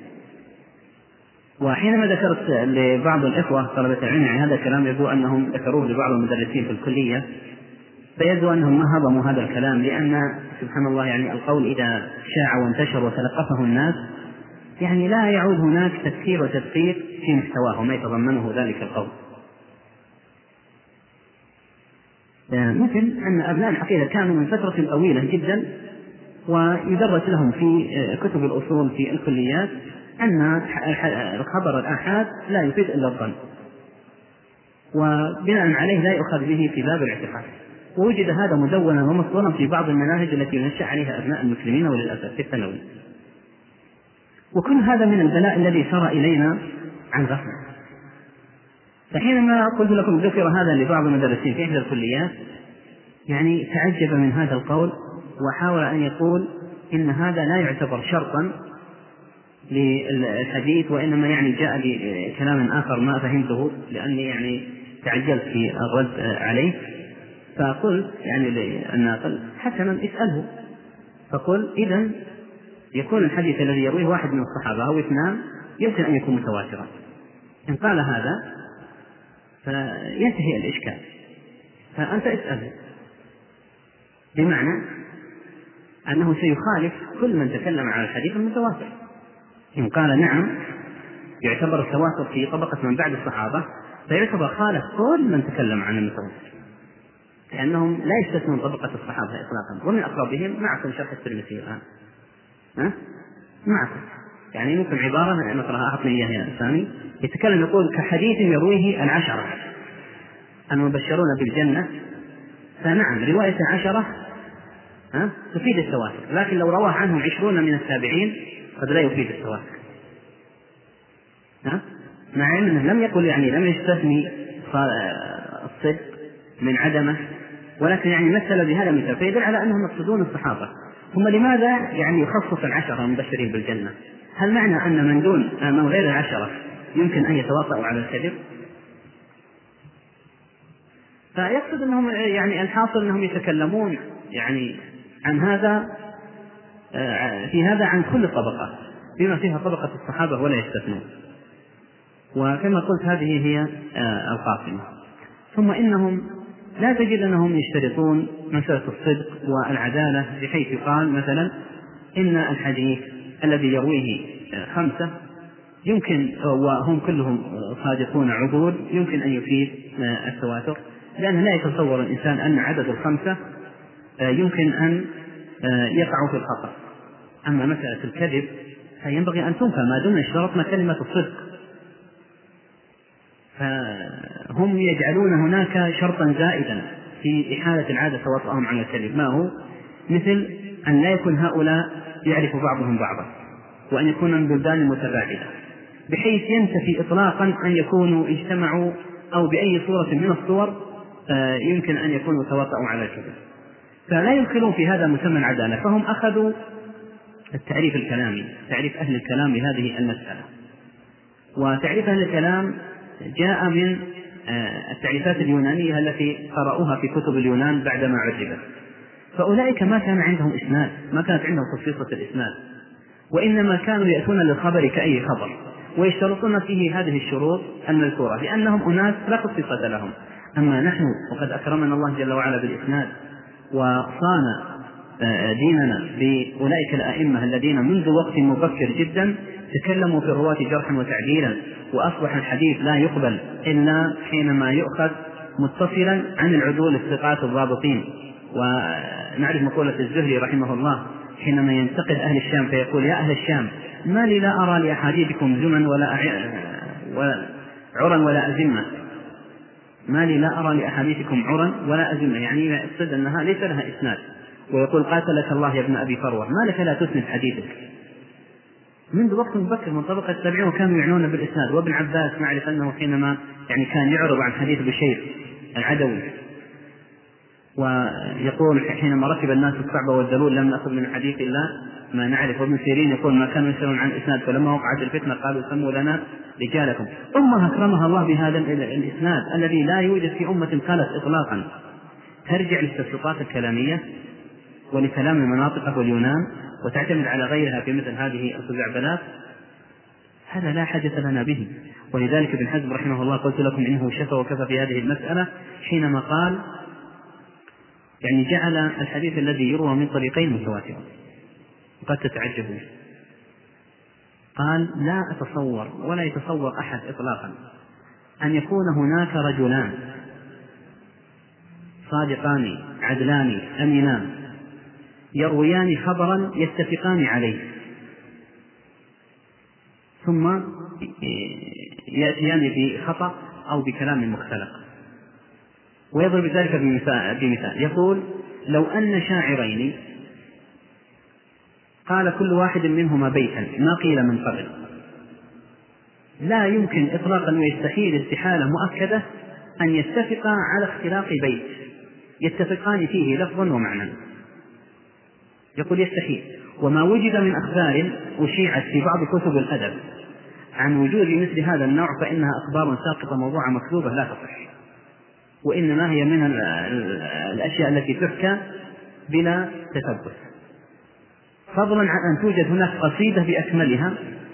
وحينما ذكرت لبعض الإخوة طلبة العلم يعني هذا الكلام، يبدو أنهم ذكروه لبعض المدرسين في الكلية، فيبدو أنهم ما هضموا هذا الكلام، لأن سبحان الله يعني القول إذا شاع وانتشر وتلقفه الناس يعني لا يعود هناك تفكير وتدقيق في محتواه وما يتضمنه ذلك القول. مثل أن أبناء العقيدة كانوا من فترة طويلة جدا ويدرس لهم في كتب الأصول في الكليات أن الخبر الآحاد لا يفيد إلا الظن، وبناء عليه لا يؤخذ به في باب الاعتقاد. ووجد هذا مدونا ومصورا في بعض المناهج التي ينشأ عليها أبناء المسلمين وللأسف في الثانوي. وكل هذا من البلاء الذي سرى إلينا عن غفلة. فحينما قلت لكم ذكر هذا لبعض المدرسين في إحدى الكليات يعني تعجب من هذا القول، وحاول أن يقول إن هذا لا يعتبر شرطا للحديث، وإنما يعني جاء بكلام آخر ما فهمته لأني يعني تعجلت في الرد عليه. فقلت يعني الناقل حسنا اسأله، فقل إذن يكون الحديث الذي يرويه واحد من الصحابة أو اثنان يمكن أن يكون متواترا. إن قال هذا فينتهي الإشكال، فأنت اسأله، بمعنى أنه سيخالف كل من تكلم على الحديث المتواتر. إن قال نعم يعتبر التواتر في طبقة من بعد الصحابة، فيعتبر خالف كل من تكلم عن المتواتر، لأنهم لا يستثنون طبقة الصحابة إطلاقا. ومن أقربهم معكم شرح الترمذي الآن، ها معكم، يعني ممكن عبارة نقرأها، أعطني إياها يا إنساني، يتكلم يقول كحديث يرويه العشرة المبشرون بالجنة، فنعم رواية عشرة ها تفيد التواتر، لكن لو رواه عنهم عشرون من التابعين قد لا يفيد التواتر، ها مع أنه لم يقل يعني لم يستثني الصدق من عدمه، ولكن يعني مثل بهذا المثال فيدل على أنهم يقصدون الصحابة. ثم لماذا يعني يخصص العشرة المبشرين بالجنة؟ هل معنى أن من دون من غير العشرة يمكن أن يتواطؤوا على الكذب؟ فيقصد أنهم يعني الحاصل أنهم يتكلمون يعني عن هذا في هذا عن كل الطبقات بما فيها طبقة الصحابة ولا يستثنون. وكما قلت هذه هي القاسمة. ثم إنهم لا تجد أنهم يشترطون مسألة الصدق والعدالة، بحيث يقال مثلا إن الحديث الذي يرويه خمسة يمكن وهم كلهم صادقون عدول يمكن أن يفيد التواتر، لأنه لا يتصور الإنسان أن عدد الخمسة يمكن أن يقعوا في الخطأ. أما مسألة الكذب فينبغي أن تنفى ما دون اشتراطنا كلمة الصدق، فهم يجعلون هناك شرطا زائدا في إحالة العادة تواطؤهم على الكذب، ما هو مثل أن لا يكون هؤلاء يعرف بعضهم بعضا، وأن يكون من بلدان متباعدة، بحيث ينتفي إطلاقا أن يكونوا اجتمعوا أو بأي صورة من الصور يمكن أن يكونوا تواطؤوا على الكذب، فلا يدخلون في هذا مسمى العدالة. فهم أخذوا التعريف الكلامي، تعريف أهل الكلام لهذه المسألة. وتعريف أهل الكلام جاء من التعريفات اليونانية التي قرأوها في كتب اليونان بعدما عربت. فأولئك ما كان عندهم إسناد، ما كانت عندهم خصيصة الإسناد، وإنما كانوا يأتون للخبر كأي خبر ويشترطون فيه هذه الشروط المذكورة، لأنهم أناس لا خصيصة لهم. أما نحن وقد أكرمنا الله جل وعلا بالإسناد وصان ديننا بأولئك الأئمة الذين منذ وقت مبكر جدا تكلموا في الرواة جرحا وتعديلا، وأصبح الحديث لا يقبل إلا حينما يؤخذ متصلا عن العدول الثقات الضابطين. ونعرف مقولة الزهري رحمه الله حينما ينتقد أهل الشام فيقول: يا أهل الشام ما لي لا أرى لأحاديثكم زمن ولا عرا ولا أزمة، ما لي لا أرى لأحاديثكم عرا ولا أزمة، يعني يقصد أنها ليس لها إسناد. ويقول: قاتلك الله يا ابن أبي فروة، ما لك لا تسند حديثك. منذ وقت مبكر من طبقة التابعين وكانوا يعنون بالإسناد. وابن عباس نعرف أنه حينما يعني كان يعرض عن حديث بشير العدوي ويقول حينما ركب الناس الصعبة والذلول لم نأخذ من الحديث إلا ما نعرف. وابن سيرين يقول: ما كانوا يسألون عن الإسناد فلما وقعت الفتنة قالوا سموا لنا رجالكم. أمة أكرمها الله بهذا الإسناد الذي لا يوجد في أمة خلت إطلاقا، ترجع للتسلطات الكلامية ولكلام المناطق واليونان وتعتمد على غيرها في مثل هذه الخزعبلات. هذا لا حاجة لنا به. ولذلك ابن حزم رحمه الله قلت لكم إنه شفى وكفى في هذه المسألة حينما قال يعني جعل الحديث الذي يروى من طريقين متواترا. قد تتعجبون، قال: لا أتصور ولا يتصور أحد إطلاقا أن يكون هناك رجلان صادقان عدلان أمينان يرويان خبرا يتفقان عليه ثم يأتيان بخطأ أو بكلام مختلق. ويضرب ذلك بمثال، يقول: لو أن شاعرين قال كل واحد منهما بيتا ما قيل من قبل، لا يمكن إطلاقا ويستحيل استحالة مؤكدة أن يتفقا على اختلاق بيت يتفقان فيه لفظا ومعنى. يقول يستحيل. وما وجد من أخبار أشيعت في بعض كتب الأدب عن وجود مثل هذا النوع فإنها أخبار ساقطة موضوعة مكذوبة لا تصح، وإنما هي من الأشياء التي تحكى بلا تثبت، فضلا عن أن توجد هناك قصيدة بأكملها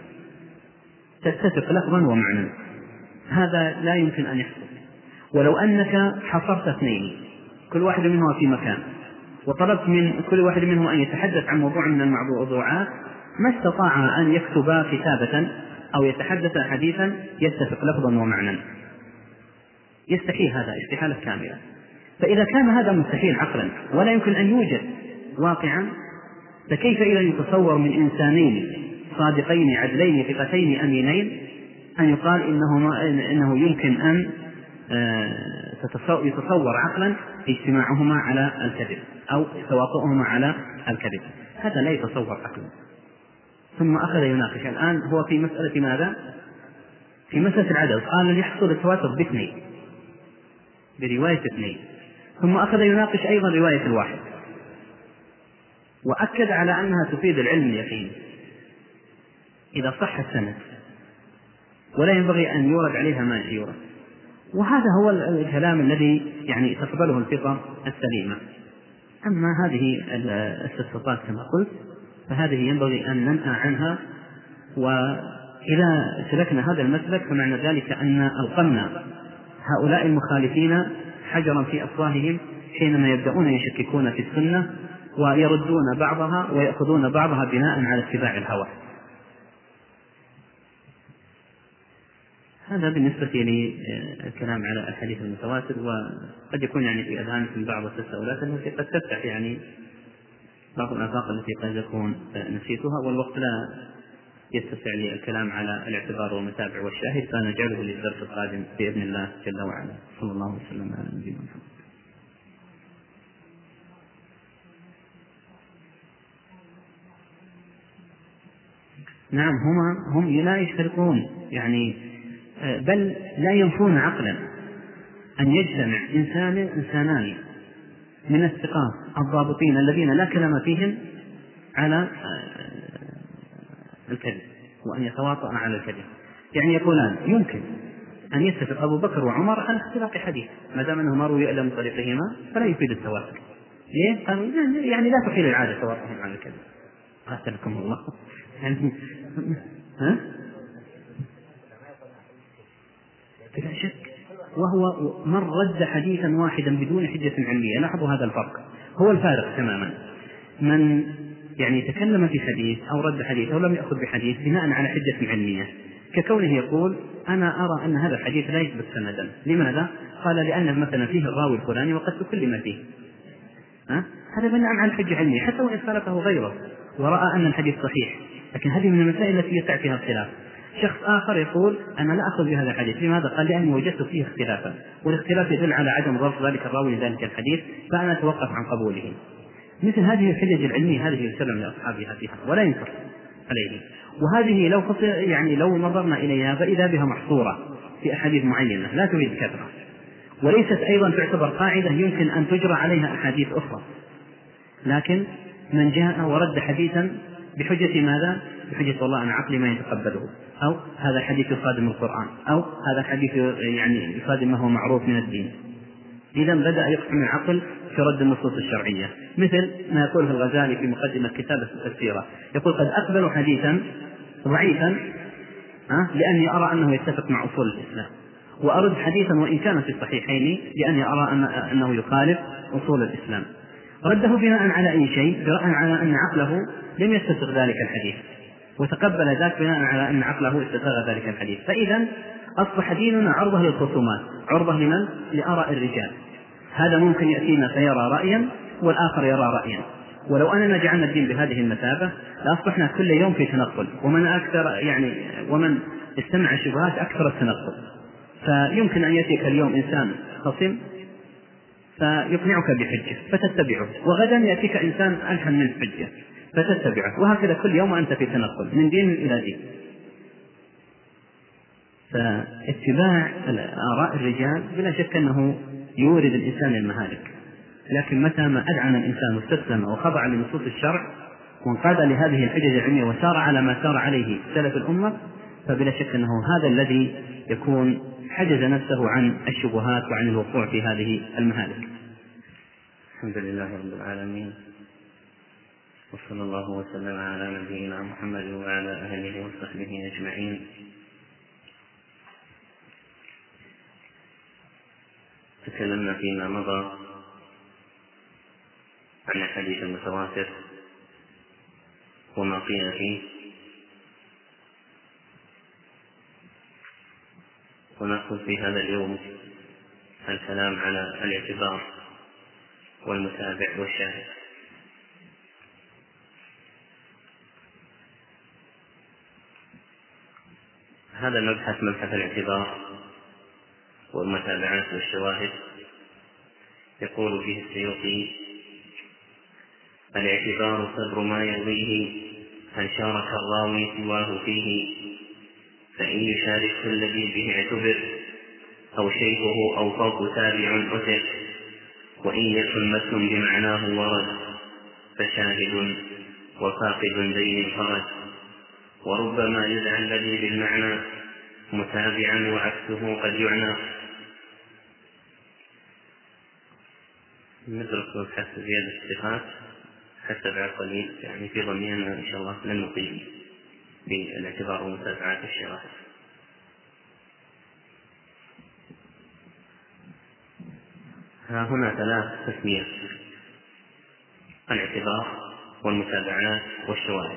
تتفق لفظا ومعنى. هذا لا يمكن أن يحصل. ولو أنك حصرت اثنين كل واحد منهما في مكان، وطلبت من كل واحد منهم أن يتحدث عن موضوع من الموضوعات، ما استطاع أن يكتب كتابة أو يتحدث حديثا يتفق لفظا ومعنى. يستحيل، هذا استحالة كاملة. فإذا كان هذا مستحيل عقلا ولا يمكن أن يوجد واقعا، فكيف إذا يتصور من إنسانين صادقين عدلين ثقتين أمينين أن يقال إنهما إنه يمكن أن يتصور عقلا اجتماعهما على الكذب أو تواطؤهما على الكذب؟ هذا لا يتصور عقلا. ثم أخذ يناقش الآن هو في مسألة ماذا؟ في مسألة العدد. قال يحصل التواتر باثنين، برواية اثنين. ثم أخذ يناقش أيضا رواية الواحد، وأكد على أنها تفيد العلم اليقين إذا صح السند، ولا ينبغي أن يورد عليها ما يورد. وهذا هو الكلام الذي يعني تقبله الفطر السليمة. أما هذه الاستفسارات كما قلت فهذه ينبغي أن ننأى عنها، وإذا سلكنا هذا المسلك فمعنى ذلك أن ألقمنا هؤلاء المخالفين حجرا في أفواههم حينما يبدأون يشككون في السنة ويردون بعضها ويأخذون بعضها بناء على اتباع الهوى. هذا بالنسبة للكلام على الحديث المتواتر. وقد يكون يعني في أذهانكم بعض التساؤلات التي قد تفتح يعني بعض الآفاق التي قد يكون نسيتها، والوقت لا يتسع لي الكلام على الاعتبار والمتابع والشاهد، فنجعله للدرس القادم بإذن الله جل وعلا. صلى الله وسلم على نبينا محمد. نعم، هما هم لا يشتركون يعني، بل لا ينفون عقلا أن يجتمع إنسان إنسانان من الثقات الضابطين الذين لا كلام فيهم على الكذب وأن يتواطؤ على الكذب. يعني يقولان يمكن أن يتفق أبو بكر وعمر على اختلاق حديث ما دام أنه ما روي إلا من طريقهما فلا يفيد التواتر. ليه؟ قالوا يعني لا تحيل العادة تواطؤهم على الكذب. قاتلكم الله. يعني ها؟ بلا شك، وهو من رد حديثا واحدا بدون حجة علمية. لاحظوا هذا الفرق، هو الفارق تماما. من يعني تكلم في حديث أو رد حديث أو لم يأخذ بحديث بناء على حجة علمية، ككونه يقول أنا أرى أن هذا الحديث لا يثبت سندا. لماذا؟ قال لأن مثلا فيه الراوي الفلاني وقد تكلم فيه. ها؟ هذا بناء على حجة علمية حتى وإن خالفه غيره ورأى أن الحديث صحيح. لكن هذه من المسائل التي يقع فيها الخلاف. شخص آخر يقول أنا لا أخذ بهذا الحديث. لماذا؟ قال لأني وجدت فيه اختلافا، والاختلاف يدل على عدم ضبط ذلك الراوي لذلك الحديث، فأنا أتوقف عن قبوله. مثل هذه الحجج العلمية هذه يسلم لأصحابها فيها ولا ينكر عليه. وهذه لو يعني لو نظرنا إليها فإذا بها محصورة في أحاديث معينة لا تريد كثرة، وليست أيضا تعتبر قاعدة يمكن أن تجرى عليها أحاديث أخرى. لكن من جاء ورد حديثا بحجة ماذا؟ بحجة والله أنا عقلي ما يتقبله، أو هذا حديث يصادم القرآن، أو هذا حديث يعني يصادم ما هو معروف من الدين. إذا بدأ يقسم العقل في رد النصوص الشرعية، مثل ما يقوله الغزالي في مقدمة كتاب السيرة، يقول قد أقبل حديثا ضعيفا لأني أرى أنه يتفق مع أصول الإسلام، وأرد حديثا وإن كان في الصحيحين لأني أرى أنه يخالف أصول الإسلام. رده بناء على أي شيء؟ بناء على أن عقله لم يستسغ ذلك الحديث، وتقبل ذلك بناء على أن عقله استساغ ذلك الحديث. فإذا أصبح ديننا عرضة للخصومات، عرضة لمن؟ لآراء الرجال. هذا ممكن يأتينا فيرى رأيا والآخر يرى رأيا، ولو أننا جعلنا الدين بهذه المثابة لأصبحنا كل يوم في تنقل، ومن أكثر يعني ومن استمع الشبهات أكثر التنقل. فيمكن أن يأتيك اليوم إنسان خصم فيقنعك بحجة فتتبعه، وغدا يأتيك إنسان ألحن من حجة فتتبعه، وهكذا كل يوم أنت في تنقل من دين إلى دين. فاتباع آراء الرجال بلا شك أنه يورد الإنسان المهالك، لكن متى ما أذعن الإنسان واستسلم وخضع لنصوص الشرع وانقاد لهذه الحجج العلمية وسار على ما سار عليه سلف الأمة، فبلا شك أنه هذا الذي يكون حجز نفسه عن الشبهات وعن الوقوع في هذه المهالك. الحمد لله رب العالمين، وصلى الله وسلم على نبينا محمد وعلى آله وصحبه أجمعين. تكلمنا فيما مضى عن الحديث المتواتر وما قيل فيه، ونأخذ في هذا اليوم الكلام على الاعتبار والمتابع والشاهد. هذا المبحث مبحث الاعتبار والمتابعات والشواهد. يقول فيه السيوطي: الاعتبار صبر ما يرويه أن شارك الراوي سواه فيه، فإن يشاركه الذي به اعتبر أو شيخه أو فوق تابع أثر، وإن يكن متن بمعناه ورد فشاهد وفاقد دين فرد، وربما يدعى الذي بالمعنى متابعا وعكسه قد يعنى. ندرس مبحث زيادة الصفات حتى بعد قليل، يعني في ظني أن إن شاء الله لن نطيل بالاعتبار ومتابعات الشواهد. ها هنا ثلاث تسميات: الاعتبار والمتابعات والشواهد.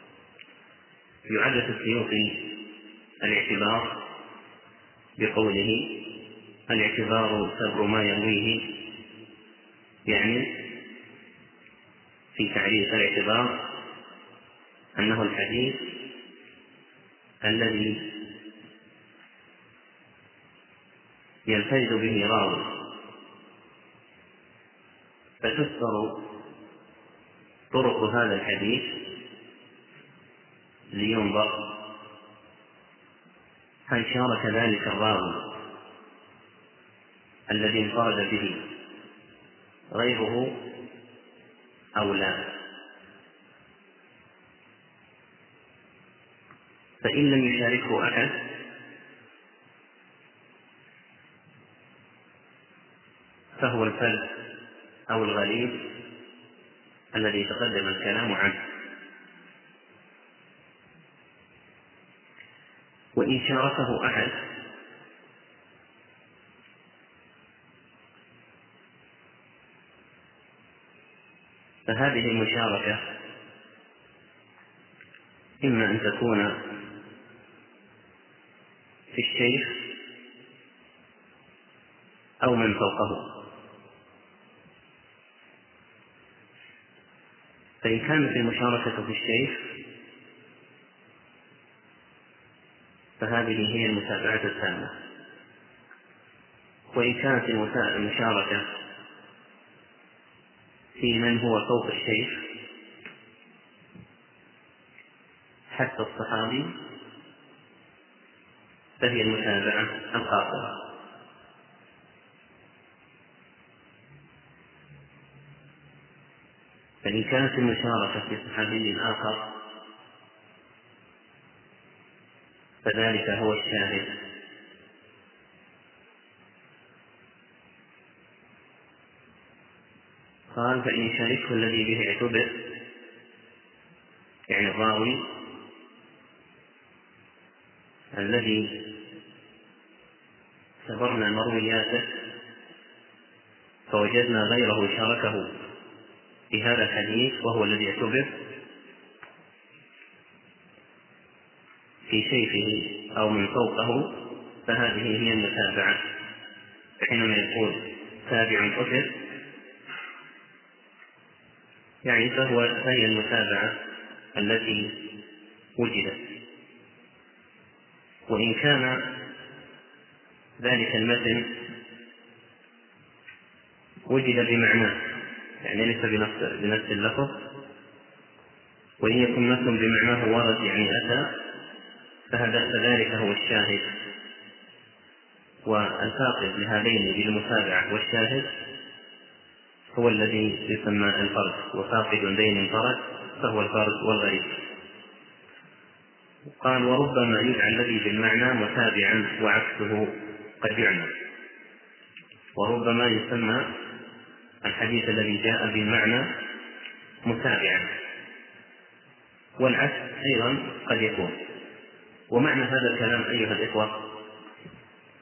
يعرف السيوطي الاعتبار بقوله: الاعتبار صبر ما يرويه، يعني في تعريف الاعتبار أنه الحديث الذي ينفرد به راوي فتذكر طرق هذا الحديث لينظر هل شارك ذلك الراوي الذي انفرد به غيره أو لا. فإن لم يشاركه أحد فهو الفرد أو الغريب الذي تقدم الكلام عنه. وإن شاركه أحد فهذه المشاركة إما أن تكون في الشيخ أو من فوقه. فإن كانت المشاركة في الشيخ فهذه هي المتابعة التامة، وإن كانت المشاركة في من هو فوق الشيخ حتى الصحابي فهي المتابعة القاصرة. فإن كانت المشاركة في صحابي آخر فذلك هو الشاهد. قال: فإن يشاركه الذي به اعتبر، يعني الراوي الذي سبرنا مروياته فوجدنا غيره شاركه في هذا الحديث وهو الذي اعتبر في شيخه أو من فوقه، فهذه هي المتابعة. حينما يقول تابع أثر يعني فهو هي المتابعة التي وجدت. وإن كان ذلك المتن وجد بمعناه، يعني ليس بنفس بنفس اللفظ، وإن يكن متن بمعناه ورد يعني أتى، فذلك هو الشاهد. والفاقد لهذين بالمتابعة والشاهد هو الذي يسمى الفرد، وفاقد بين الفرد فهو الفرد والغريب. قال: وربما يدعى الذي بالمعنى متابعا وعكسه قد يعنى. وربما يسمى الحديث الذي جاء بالمعنى متابعا، والعكس أيضا قد يكون. ومعنى هذا الكلام أيها الإخوة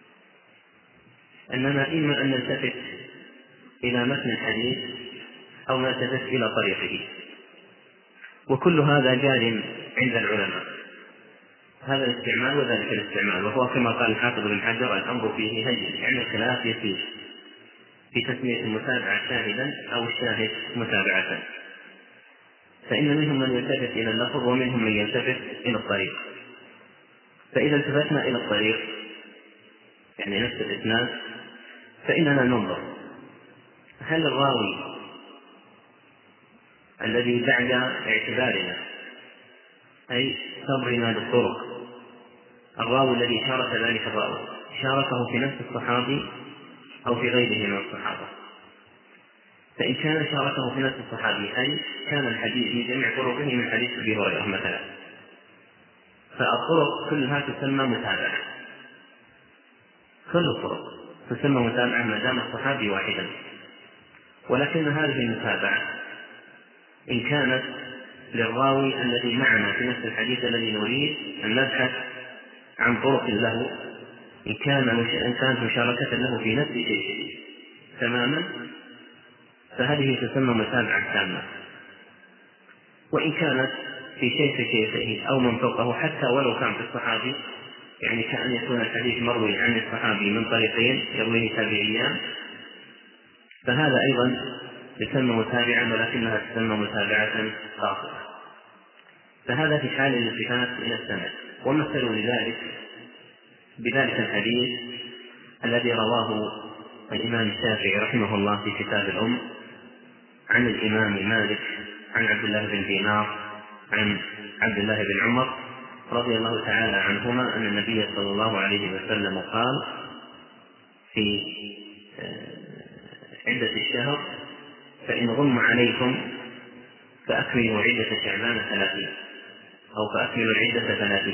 أننا إما أن نلتفت إلى متن الحديث أو ما التفت إلى طريقه. وكل هذا جار عند العلماء، هذا الاستعمال وذلك الاستعمال، وهو كما قال الحافظ بن حجر الأمر فيه هين، يعني الخلاف يسير في تسمية المتابعة شاهدا أو الشاهد متابعة. فإن منهم من يلتفت إلى اللفظ ومنهم من يلتفت إلى الطريق. فإذا التفتنا إلى الطريق يعني نفس الإسناد، فإننا ننظر هل الراوي الذي بعد اعتبارنا أي صبرنا بالطرق، الراوي الذي شارك ذلك الراوي شاركه في نفس الصحابي أو في غيره من الصحابة. فإن كان شاركه في نفس الصحابي أي كان الحديث من جميع طرقه من حديث أبي هريرة مثلا، فالطرق كلها تسمى متابعة، كل الطرق تسمى متابعة ما دام الصحابي واحدا. ولكن هذه المتابعة إن كانت للراوي الذي معنا في نفس الحديث الذي نريد أن نبحث عن طرق له، إن كانت مشاركة له في نفس شيء تماما، فهذه تسمى متابعة تامة. وإن كانت في شيء في شيء أو من فوقه حتى ولو كان في الصحابي، يعني كأن يكون الحديث مروي عن الصحابي من طريقين يرويه تابعيان، فهذا أيضا يسمى متابعا ولكنها تسمى متابعة خاصة. فهذا في حال الالتفات إلى السند. ومثلوا لذلك بذلك الحديث الذي رواه الإمام الشافعي رحمه الله في كتاب الأم عن الإمام مالك عن عبد الله بن دينار عن عبد الله بن عمر رضي الله تعالى عنهما أن النبي صلى الله عليه وسلم قال في عدة الشهر: فإن غم عليكم فأكملوا عدة شعبان ثلاثين، أو فأكملوا العدة ثلاثين.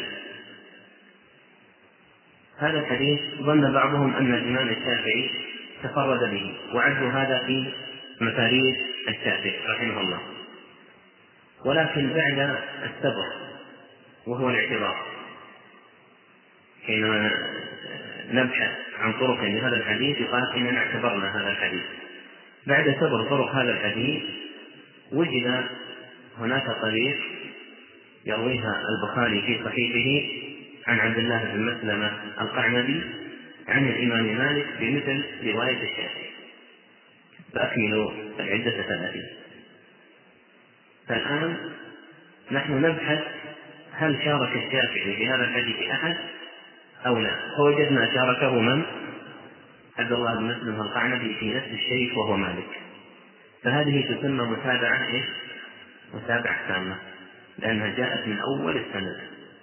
هذا الحديث ظن بعضهم أن الإمام الشافعي تفرد به، وعدوا هذا في مفاريد الشافعي رحمه الله. ولكن بعد السبر وهو الاعتبار حينما نبحث عن طرق لهذا الحديث يقال إننا اعتبرنا هذا الحديث. بعد سبر طرق هذا الحديث وجد هناك طريق يرويها البخاري في صحيحه عن عبد الله بن مسلمة القعنبي عن الإمام مالك بمثل رواية الشافعي: فأكملوا العدة ثلاثين. فالآن نحن نبحث هل شارك الشافعي في هذا الحديث أحد أو لا، فوجدنا شاركه من؟ عبد الله بن مسلمة القعنبي في نفس الشيء وهو مالك. فهذه تسمى متابعة إيه؟ متابعة تامة، لأنها جاءت من أول السند.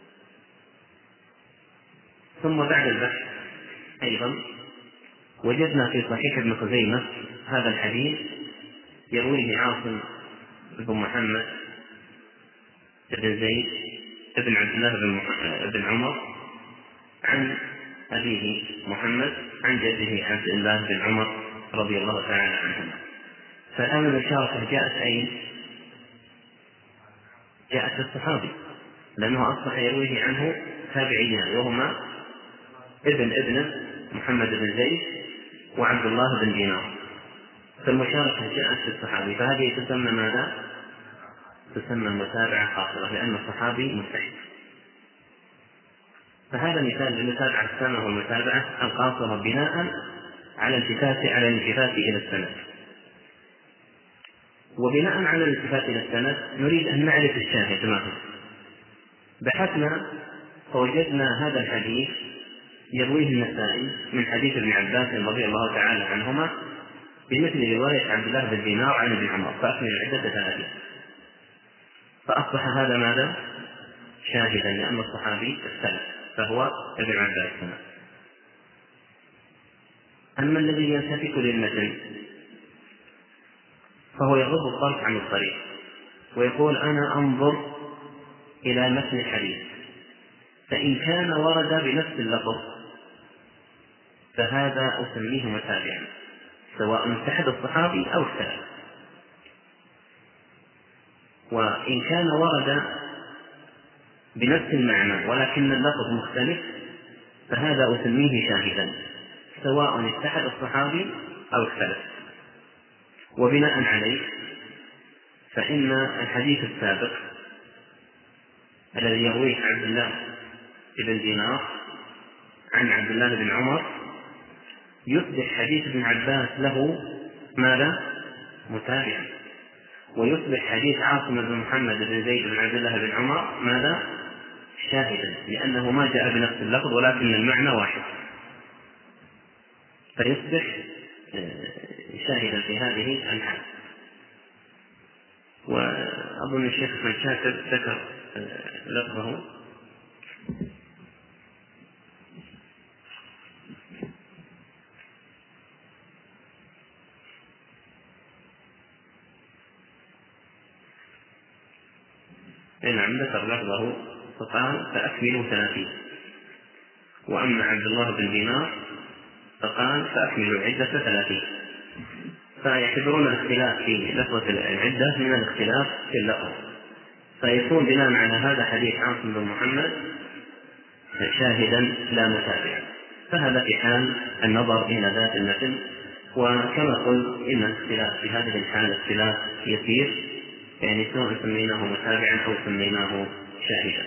ثم بعد البحث أيضا وجدنا في صحيح ابن خزيمة هذا الحديث يرويه عاصم بن محمد بن زيد بن عبد الله بن عمر عن أبيه محمد عن جده عبد الله بن عمر رضي الله تعالى عنهما. فالآن المشاركة جاءت أين؟ جاءت الصحابي، لأنه أصبح يرويه عنه تابعيان وهما ابن ابن محمد بن زيد وعبد الله بن دينار. فالمشاركة جاءت في الصحابي، فهذه تسمى ماذا؟ تسمى متابعة خاصة، لأن الصحابي مستحيل. فهذا مثال للمتابعة السامة والمتابعة القاصرة بناء على الالتفات على الالتفات إلى السند. وبناء على الالتفات إلى السند نريد أن نعرف الشاهد ما هو. بحثنا فوجدنا هذا الحديث يرويه النسائي من حديث ابن عباس رضي الله تعالى عنهما بمثل رواية عبد الله بن دينار عن ابن عمر: فأكمل العدة ثلاثين. فأصبح هذا ماذا؟ شاهدا، لأن الصحابي السلف فهو ابن عباس. أما الذي يلتفت للمتن فهو يغض الطرف عن الطريق ويقول: أنا أنظر إلى متن الحديث، فإن كان ورد بنفس اللفظ فهذا أسميه متابعا، سواء اتحد الصحابي أو السلف. وإن كان ورد بنفس المعنى ولكن اللفظ مختلف فهذا أسميه شاهدا، سواء اتحد الصحابي أو السلف. وبناء عليه فإن الحديث السابق الذي يرويه عبد الله بن دينار عن عبد الله بن عمر يصبح حديث ابن عباس له ماذا؟ متابعا، ويصبح حديث عاصم بن محمد بن زيد بن عبد الله بن عمر ماذا؟ شاهدا، لأنه ما جاء بنفس اللفظ ولكن المعنى واحد، فيصبح شاهدا في هذه الحال. وأظن الشيخ ابن شاكر ذكر لفظه نعم ذكر لفظه فقال فأكملوا ثلاثين، وأما عبد الله بن دينار فقال فأكملوا العدة ثلاثين، فيعتبرون الاختلاف في لفظة العدة من الاختلاف في اللفظ، فيكون بناء على هذا حديث عاصم بن محمد شاهدا لا متابعا. فهذا في حال النظر إلى ذات المتن، وكما قلت إن الاختلاف في هذه الحالة اختلاف يسير، يعني سواء سميناه متابعا أو سميناه شاهدا.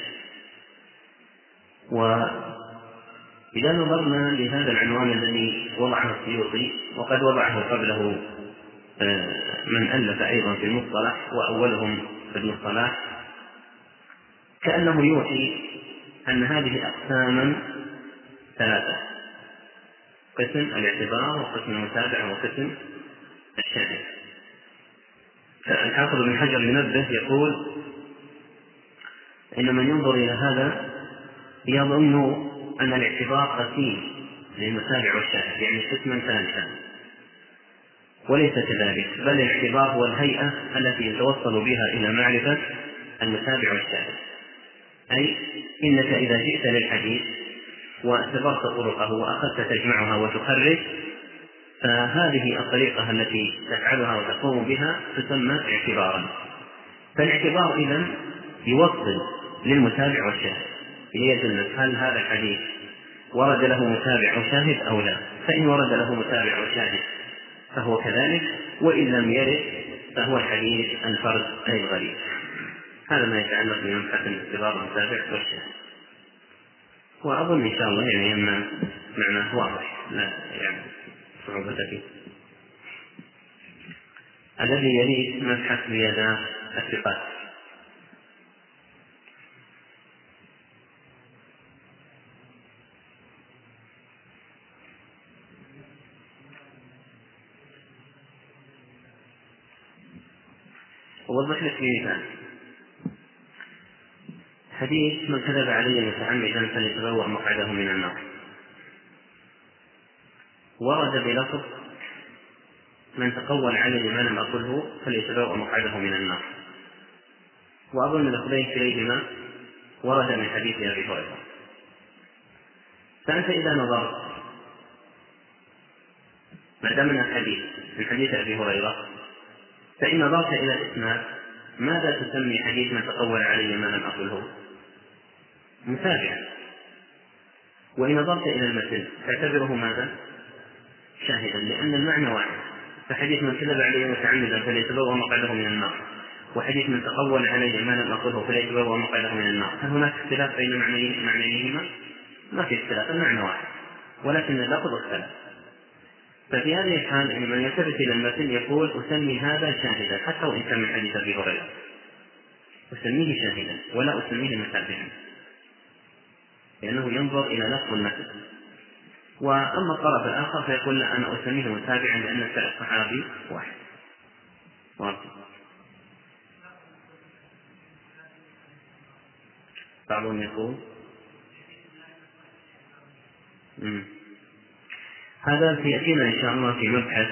وإذا نظرنا لهذا العنوان الذي وضعه السيوطي، وقد وضعه قبله من ألف أيضا في المصطلح وأولهم في المصطلح، كأنه يوحي أن هذه أقساما ثلاثة: قسم الاعتبار، وقسم المتابعة، وقسم الشاهد. فالحافظ بن حجر ينبه يقول إن من ينظر إلى هذا يظن أن الاعتبار قسيم للمتابع والشاهد، يعني قسما ثالثا، وليس كذلك، بل الاعتبار هو الهيئة التي يتوصل بها إلى معرفة المتابع والشاهد. أي إنك إذا جئت للحديث واعتبرت طرقه وأخذت تجمعها وتخرج، فهذه الطريقة التي تفعلها وتقوم بها تسمى اعتبارا. فالاعتبار إذن يوصل للمتابع والشاهد ليدلك هل هذا الحديث ورد له متابع أو شاهد أو لا، فإن ورد له متابع وشاهد فهو كذلك، وإن لم يرد فهو الحديث الفرد أي الغريب. هذا ما يتعلق بمبحث الاعتبار المتابع والشاهد، وأظن إن شاء الله يعني أن معناه واضح لا يعني صعوبة فيه. الذي يليه مبحث زيادات الثقات. أوضح لك مثال: حديث من كذب علي متعمدا فليتبوأ مقعده من النار، ورد بلفظ من تقول علي ما لم أقله فليتبوأ مقعده من النار، وأظن لفظين كليهما ورد من حديث أبي هريرة. فأنت إذا نظرت ما دامنا الحديث من حديث أبي هريرة، فإن نظرت إلى الإسناد ماذا تسمي حديث من تقول علي ما لم أقله؟ متابعا. وإن نظرت إلى المتن تعتبره ماذا؟ شاهدا، لأن المعنى واحد. فحديث من كذب علي متعمدا فليتبوأ مقعده من النار، وحديث من تقول علي ما لم أقله فليتبوأ مقعده من النار، هل هناك اختلاف بين معنيهما؟ ما في اختلاف، المعنى واحد، ولكن اللفظ اختلف. ففي هذه الحال إن من يلتفت إلى المتن يقول أسمي هذا شاهدا حتى وإن كان من حديث أبي هريرة، أسميه شاهدا ولا أسميه متابعا، لأنه ينظر إلى لفظ المتن. وأما الطرف الآخر فيقول لا أنا أسميه متابعا لأن الصحابي واحد. بعضهم يقول مم. هذا سيأتينا إن شاء الله في مبحث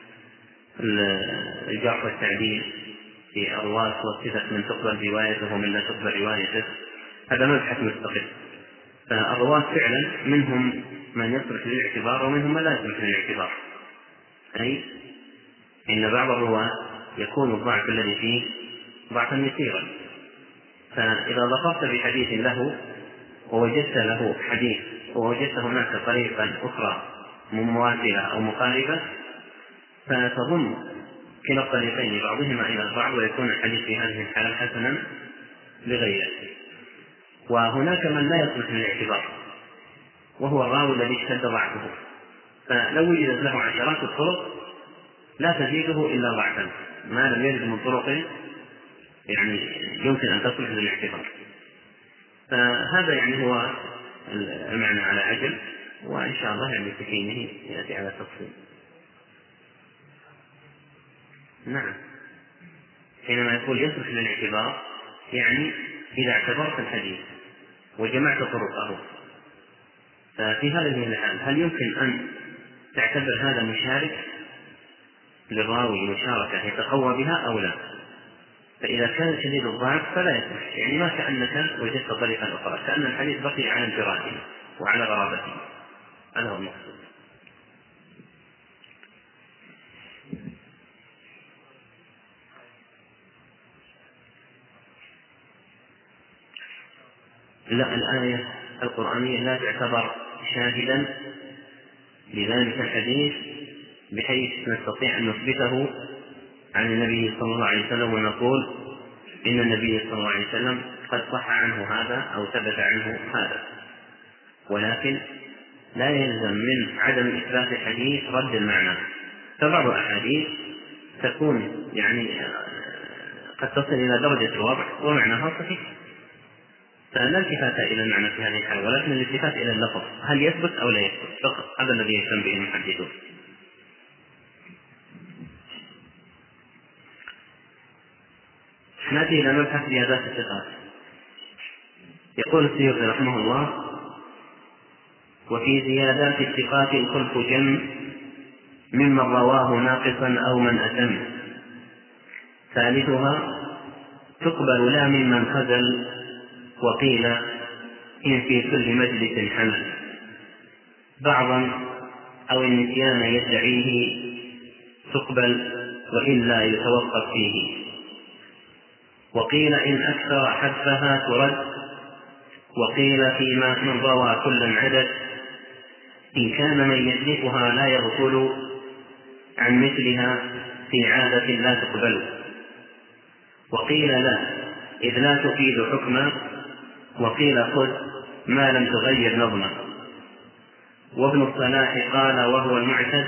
الجرح والتعديل في الرواة وصفة من تقبل روايته ومن لا تقبل روايته، هذا مبحث مستقل. فالرواة فعلا منهم من يصرف للاعتبار ومنهم من لا يصرف للاعتبار، أي إن بعض الرواة يكون الضعف الذي فيه ضعفا يسيرا، فإذا ظفرت بحديث له ووجدت له حديث ووجدت هناك طريقا أخرى مماثلة أو مقاربة، فتظن كلا الطريقين بعضهما إلى البعض، ويكون الحديث في هذه الحالة حسنا لغيره. وهناك من لا يصلح للاعتبار، وهو الراوي الذي اشتد ضعفه، فلو وجدت له عشرات الطرق لا تزيده إلا ضعفا ما لم يرد من طرق يعني يمكن أن تصلح للاعتبار. فهذا يعني هو المعنى على عجل، وإن شاء الله يعني في حينه يأتي على تفصيل. نعم، حينما يقول يصلح للاعتبار يعني إذا اعتبرت الحديث وجمعت طرقه، ففي هذه الحال هل يمكن أن تعتبر هذا مشارك للراوي مشاركة يتقوى بها أو لا؟ فإذا كان شديد الضعف فلا يصلح، يعني ما كأنك وجدت طريقة أخرى، كأن الحديث بقي على انفراده وعلى غرابته. هذا هو المقصود. لا، الآية القرآنية لا تعتبر شاهدا لذلك الحديث بحيث نستطيع أن نثبته عن النبي صلى الله عليه وسلم ونقول إن النبي صلى الله عليه وسلم قد صح عنه هذا أو ثبت عنه هذا، ولكن لا يلزم من عدم إثبات الحديث رد المعنى. فبعض الأحاديث تكون يعني قد تصل إلى درجة الوضع ومعناها صحيح، فلا التفات إلى المعنى في هذه الحالة، ولكن الالتفات إلى اللفظ هل يثبت أو لا يثبت فقط، هذا الذي يهتم به المحدثون. نأتي إلى مبحث زيادات الثقات. يقول السيوطي رحمه الله: وفي زيادات الثقات الخلف جم ممن رواه ناقصا أو من أتم، ثالثها تقبل لا ممن خزل، وقيل إن في كل مجلس حمل بعضا أو النسيان يدعيه تقبل وإلا يتوقف فيه، وقيل إن أكثر حذفها ترد، وقيل فيما من روى كلا عدد إن كان من يحذفها لا يغفل عن مثلها في عادة لا تقبل، وقيل لا إذ لا تفيد حكما، وقيل خذ ما لم تغير نظما، وابن الصلاح قال وهو المعتد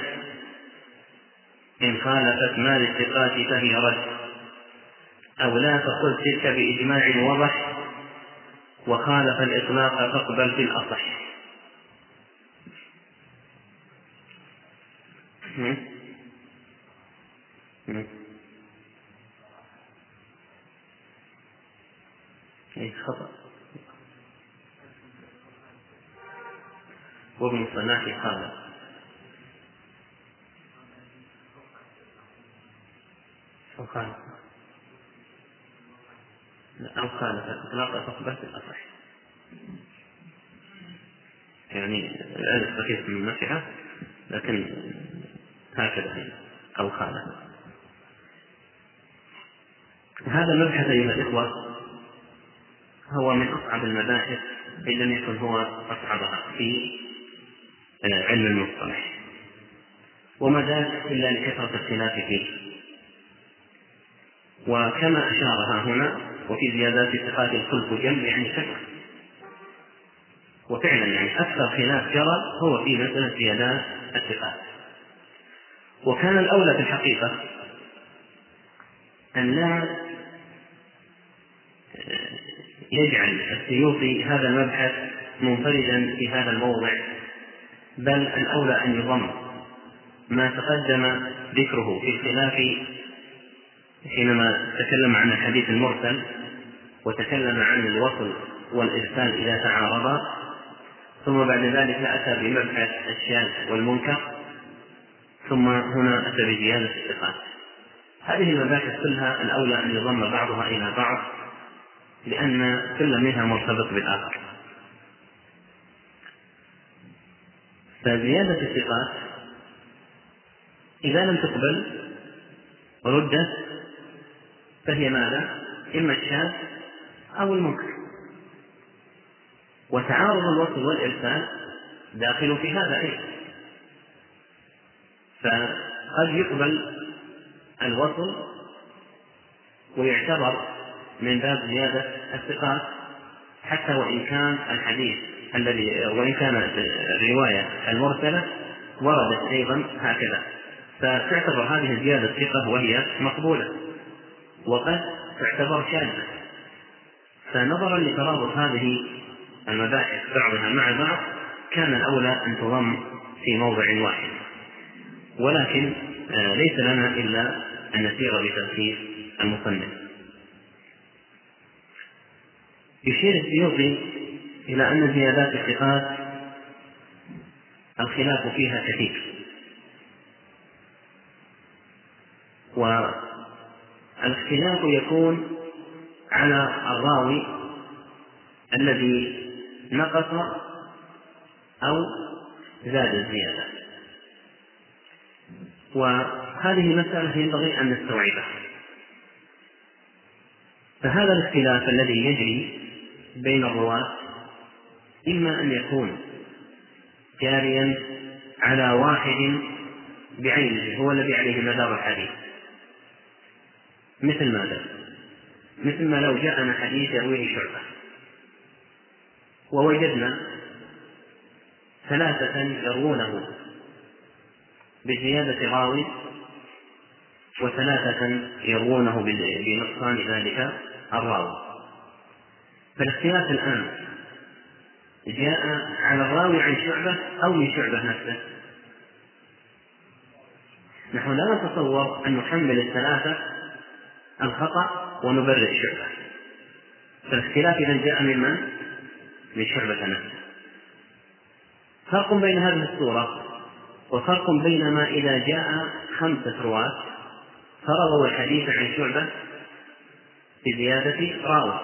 إن خالفت ما للثقات فهي رد، أو لا فخذ تلك بإجماع وضح، وخالف الإطلاق فاقبل في الأصح. ايه خطأ. وابن الصلاح قال أو خالف أو خالف الإطلاق فاقبل في الأصح، يعني الآن بقيت من النفعة لكن هكذا هي أو خالف. هذا المبحث أيها الإخوة هو من أصعب المباحث إن لم يكن هو أصعبها في علم المصطلح، وما ذلك إلا لكثرة الخلاف فيه. وكما أشارها هنا وفي زيادات الثقات الخلف جم يعني شك، وفعلا يعني أكثر خلاف جرى هو في مسألة زيادات الثقات. وكان الأولى في الحقيقة أن لا يجعل السيوطي هذا المبحث منفردا في هذا الموضع، بل الأولى أن يضم ما تقدم ذكره في الخلاف حينما تكلم عن الحديث المرسل وتكلم عن الوصل والإرسال إذا تعارضا، ثم بعد ذلك أتى بمبحث الشاذ والمنكر، ثم هنا أتى بزيادة الثقات. هذه المباحث كلها الأولى أن يضم بعضها إلى بعض لأن كل منها مرتبط بالآخر. فزيادة الثقات إذا لم تقبل ردت فهي ماذا؟ إما الشاذ أو المنكر، وتعارض الوصل والإرسال داخل في هذا أيضا. فقد يقبل الوصل ويعتبر من باب زيادة الثقات، حتى وإن كان الحديث الذي وإن كانت الرواية المرسلة وردت أيضا هكذا، فتعتبر هذه الزيادة ثقة وهي مقبولة، وقد تعتبر شاذة. فنظرا لترابط هذه المباحث بعضها مع بعض كان الأولى أن تضم في موضع واحد، ولكن ليس لنا إلا أن نسير بترتيب المصنف. يشير السيوطي إلى أن زيادات الثقات الخلاف فيها كثير، والاختلاف يكون على الراوي الذي نقص أو زاد الزيادة، وهذه مسألة ينبغي أن نستوعبها. فهذا الاختلاف الذي يجري بين الرواة إما أن يكون جاريا على واحد بعينه هو الذي عليه مدار الحديث، مثل ماذا؟ مثل ما لو جاءنا حديث يرويه شعبة ووجدنا ثلاثة يروونه بزيادة راوي وثلاثة يروونه بنقصان ذلك الراوي، فالاختلاف الآن جاء على الراوي عن شعبة أو من شعبة نفسه. نحن لا نتصور أن نحمل الثلاثة الخطأ ونبرئ شعبة، فالاختلاف إذا جاء من من؟ من شعبة نفسه. فرق بين هذه الصورة وفرق بين ما إذا جاء خمسة رواة فرووا الحديث عن شعبة بزيادة راوي،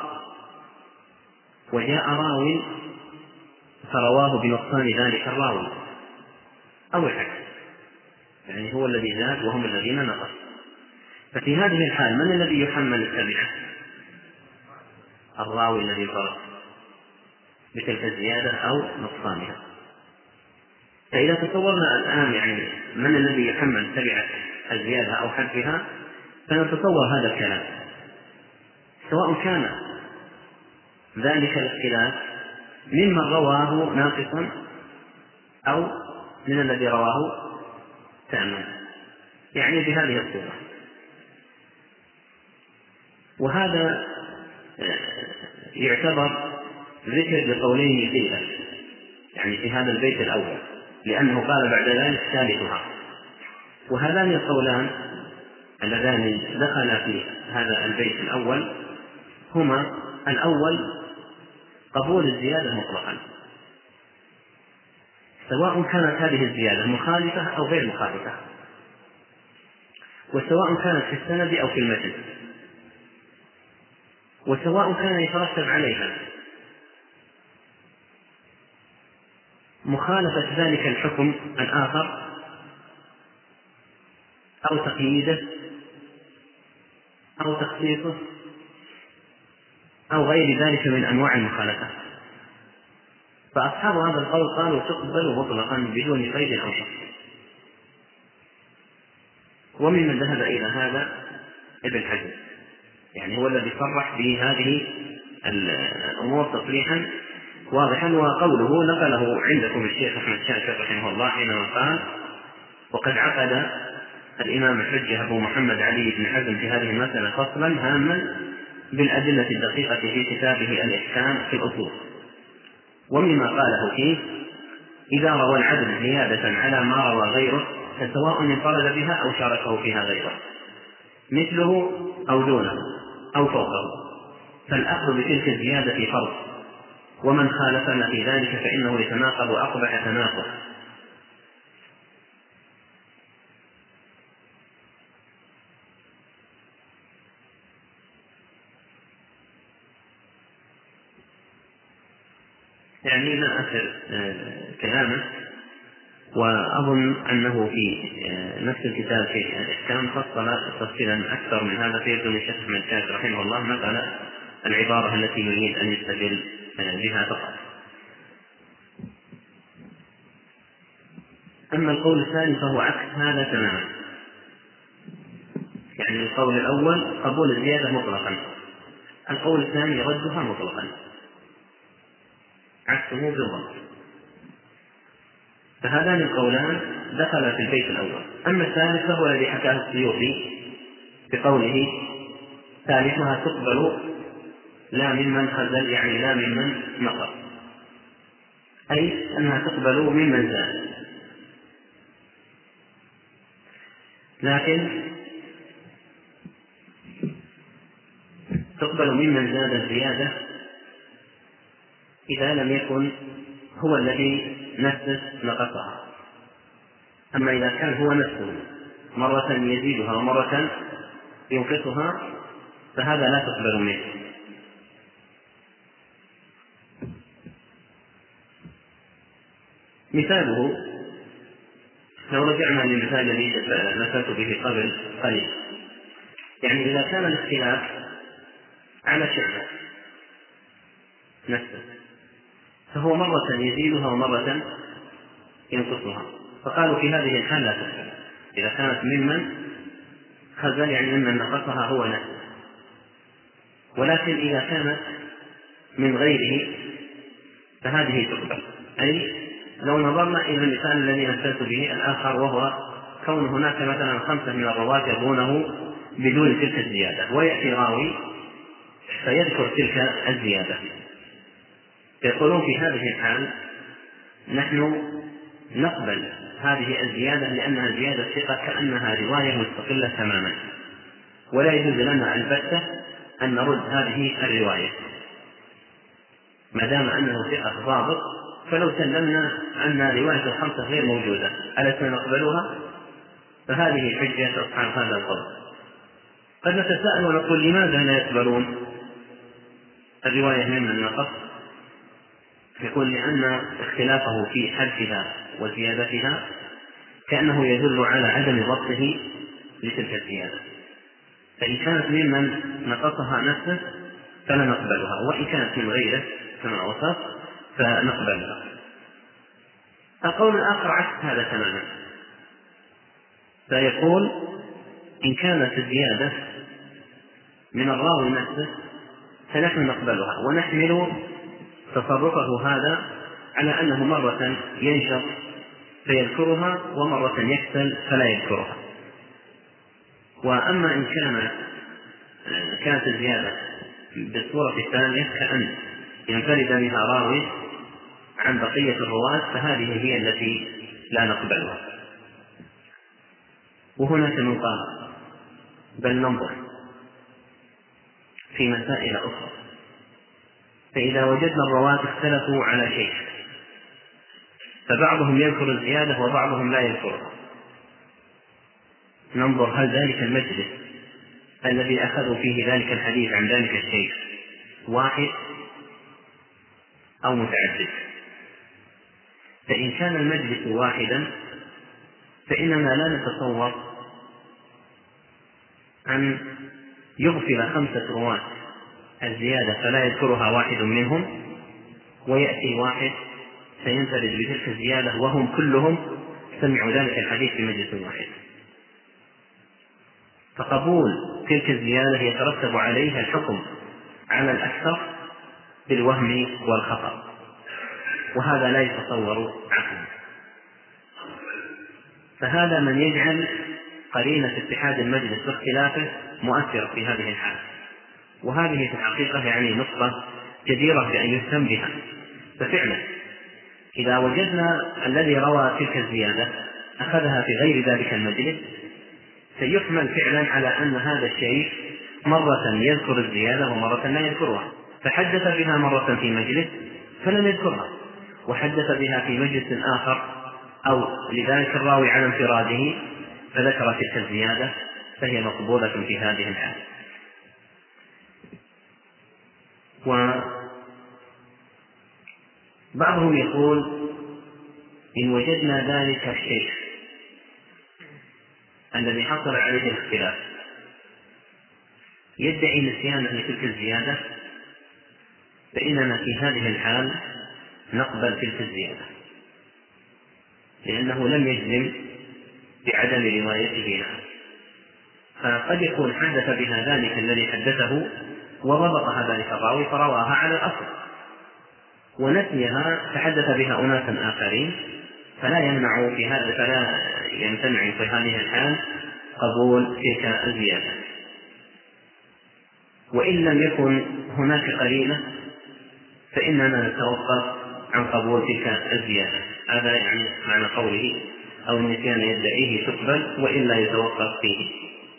وجاء راوي فرواه بنقصان ذلك الراوي، أو العكس، يعني هو الذي زاد وهم الذين نقص. ففي هذه الحال من الذي يحمل التبعة؟ الراوي الذي فرق بتلك الزيادة أو نقصانها. فإذا تصورنا الآن يعني من الذي يحمل تبعة الزيادة أو حذفها، فنتصور هذا الكلام، سواء كان ذلك الاختلاف ممن رواه ناقصا أو من الذي رواه تاما، يعني بهذه الصورة. وهذا يعتبر ذكر لقولين فيها، يعني في هذا البيت الأول، لأنه قال بعد ذلك ثالثها. وهذان القولان اللذان دخل في هذا البيت الأول هما: الأول قبول الزيادة مطلقا، سواء كانت هذه الزيادة مخالفة أو غير مخالفة، وسواء كانت في السند أو في المتن، وسواء كان يترتب عليها مخالفة ذلك الحكم الآخر أو تقييده أو تخصيصه أو غير ذلك من أنواع المخالفة. فأصحاب هذا القول قالوا تقبل مطلقا بدون قيد أو شرط. وممن ذهب إلى هذا ابن حزم، يعني هو الذي صرح بهذه الأمور تصريحا واضحا. وقوله نقله عندكم الشيخ أحمد شاكر رحمه الله حينما قال: وقد عقد الإمام الحجة أبو محمد علي بن حزم في هذه المسألة فصلا هاما بالأدلة الدقيقة في كتابه الإحكام في الأصول. ومما قاله فيه: إذا روى العدل زيادة على ما روى غيره فسواء انفرد بها أو شاركه فيها غيره، مثله أو دونه أو فوقه، فالأخذ بتلك الزيادة فرض، ومن خالفنا في ذلك فإنه يتناقض أقبح تناقض. يعني لا أثر كلامه. وأظن أنه في نفس الكتاب في الإحكام فصل تفصيلا أكثر من هذا، في يقول الشيخ أحمد شاكر رحمه الله نقل العبارة التي يريد أن يستدل بها فقط. أما القول الثاني فهو عكس هذا تماما، يعني القول الأول قبول الزيادة مطلقا، القول الثاني ردها مطلقا، عكسه بالضبط. فهذان القولان دخل في البيت الأول. أما الثالث فهو الذي حكاه السيوطي بقوله ثالثها تقبل لا ممن خزل، يعني لا ممن نقر، أي أنها تقبل ممن زاد، لكن تقبل ممن زاد الزيادة إذا لم يكن هو الذي نفسه نقصها. أما إذا كان هو نفسه مرة يزيدها ومرة ينقصها فهذا لا تقبل منه. مثاله لو رجعنا للمثال الذي مثلت به قبل قليل، يعني إذا كان الاختلاف على شعبة نفسه فهو مرة يزيدها ومرة ينقصها، فقالوا في هذه الحالة لا تقبل إذا كانت ممن خزل، يعني ممن نقصها هو نفسه. ولكن إذا كانت من غيره فهذه تقبل. أي لو نظرنا إلى المثال الذي مثلت به الآخر، وهو كون هناك مثلا خمسة من الرواة يروونه بدون تلك الزيادة، ويأتي راوي فيذكر تلك الزيادة، يقولون في هذه الحال نحن نقبل هذه الزيادة لأنها زيادة ثقة كأنها رواية مستقلة تماما، ولا يجوز لنا البتة أن نرد هذه الرواية ما دام أنه ثقة ضابط. فلو سلمنا أن رواية الخمسة غير موجودة ألسنا نقبلها؟ فهذه حجة أصحاب هذا القول. قد نتساءل ونقول لماذا لا يقبلون الرواية ممن نقص؟ يقول لأن اختلافه في حدها وزيادتها كأنه يدل على عدم ضبطه لتلك الزيادة، فإن كانت ممن نقصها نفسه فلا نقبلها، وإن كانت من غيره كما وصف فنقبلها. القول الآخر عكس هذا تماما، فيقول إن كانت الزيادة من الراوي نفسه فنحن نقبلها ونحمل تصرفه هذا على أنه مرة ينشط فيذكرها ومرة يكسل فلا يذكرها. وأما إن كان كانت الزيادة بالصورة الثانية كأن ينفرد بها راوي عن بقية الرواة فهذه هي التي لا نقبلها. وهناك من قال بل ننظر في مسائل أخرى، فإذا وجدنا الرواة اختلفوا على شيء فبعضهم يذكر الزيادة وبعضهم لا يذكرها، ننظر هل ذلك المجلس الذي أخذوا فيه ذلك الحديث عن ذلك الشيء واحد أو متعدد. فإن كان المجلس واحدا فإننا لا نتصور أن يغفل خمسة رواة الزيادة فلا يذكرها واحد منهم ويأتي واحد فينفرد بتلك الزيادة وهم كلهم سمعوا ذلك الحديث في مجلس واحد. فقبول تلك الزيادة يترتب عليها الحكم على الأكثر بالوهم والخطأ، وهذا لا يتصور عقلا. فهذا من يجعل قرينة اتحاد المجلس واختلافه مؤثرة في هذه الحالة، وهذه في الحقيقة يعني نقطة جديرة بأن يهتم بها. ففعلا إذا وجدنا الذي روى تلك الزيادة أخذها في غير ذلك المجلس سيحمل فعلا على أن هذا الشيء مرة يذكر الزيادة ومرة لا يذكرها، فحدث بها مرة في مجلس فلم يذكرها، وحدث بها في مجلس آخر أو لذلك الراوي على انفراده فذكر تلك الزيادة فهي مقبولة في هذه الحالة. وبعضهم يقول إن وجدنا ذلك الشيء الذي حصل عليه الاختلاف يدعي نسيانه لتلك الزيادة فإننا في هذه الحال نقبل تلك الزيادة، لأنه لم يجزم بعدم روايته لها. فقد يكون حدث بها ذلك الذي حدثه وضبطها ذلك الراوي فرواها على الأصل، ونسيها تحدث بها أناسا آخرين، فلا يمنع في هذا فلا يمتنع في هذه الحال قبول تلك الزيادة. وإن لم يكن هناك قرينة فإننا نتوقف عن قبول تلك الزيادة. هذا يعني معنى قوله أو النسيان يدعيه تقبل وإلا يتوقف فيه.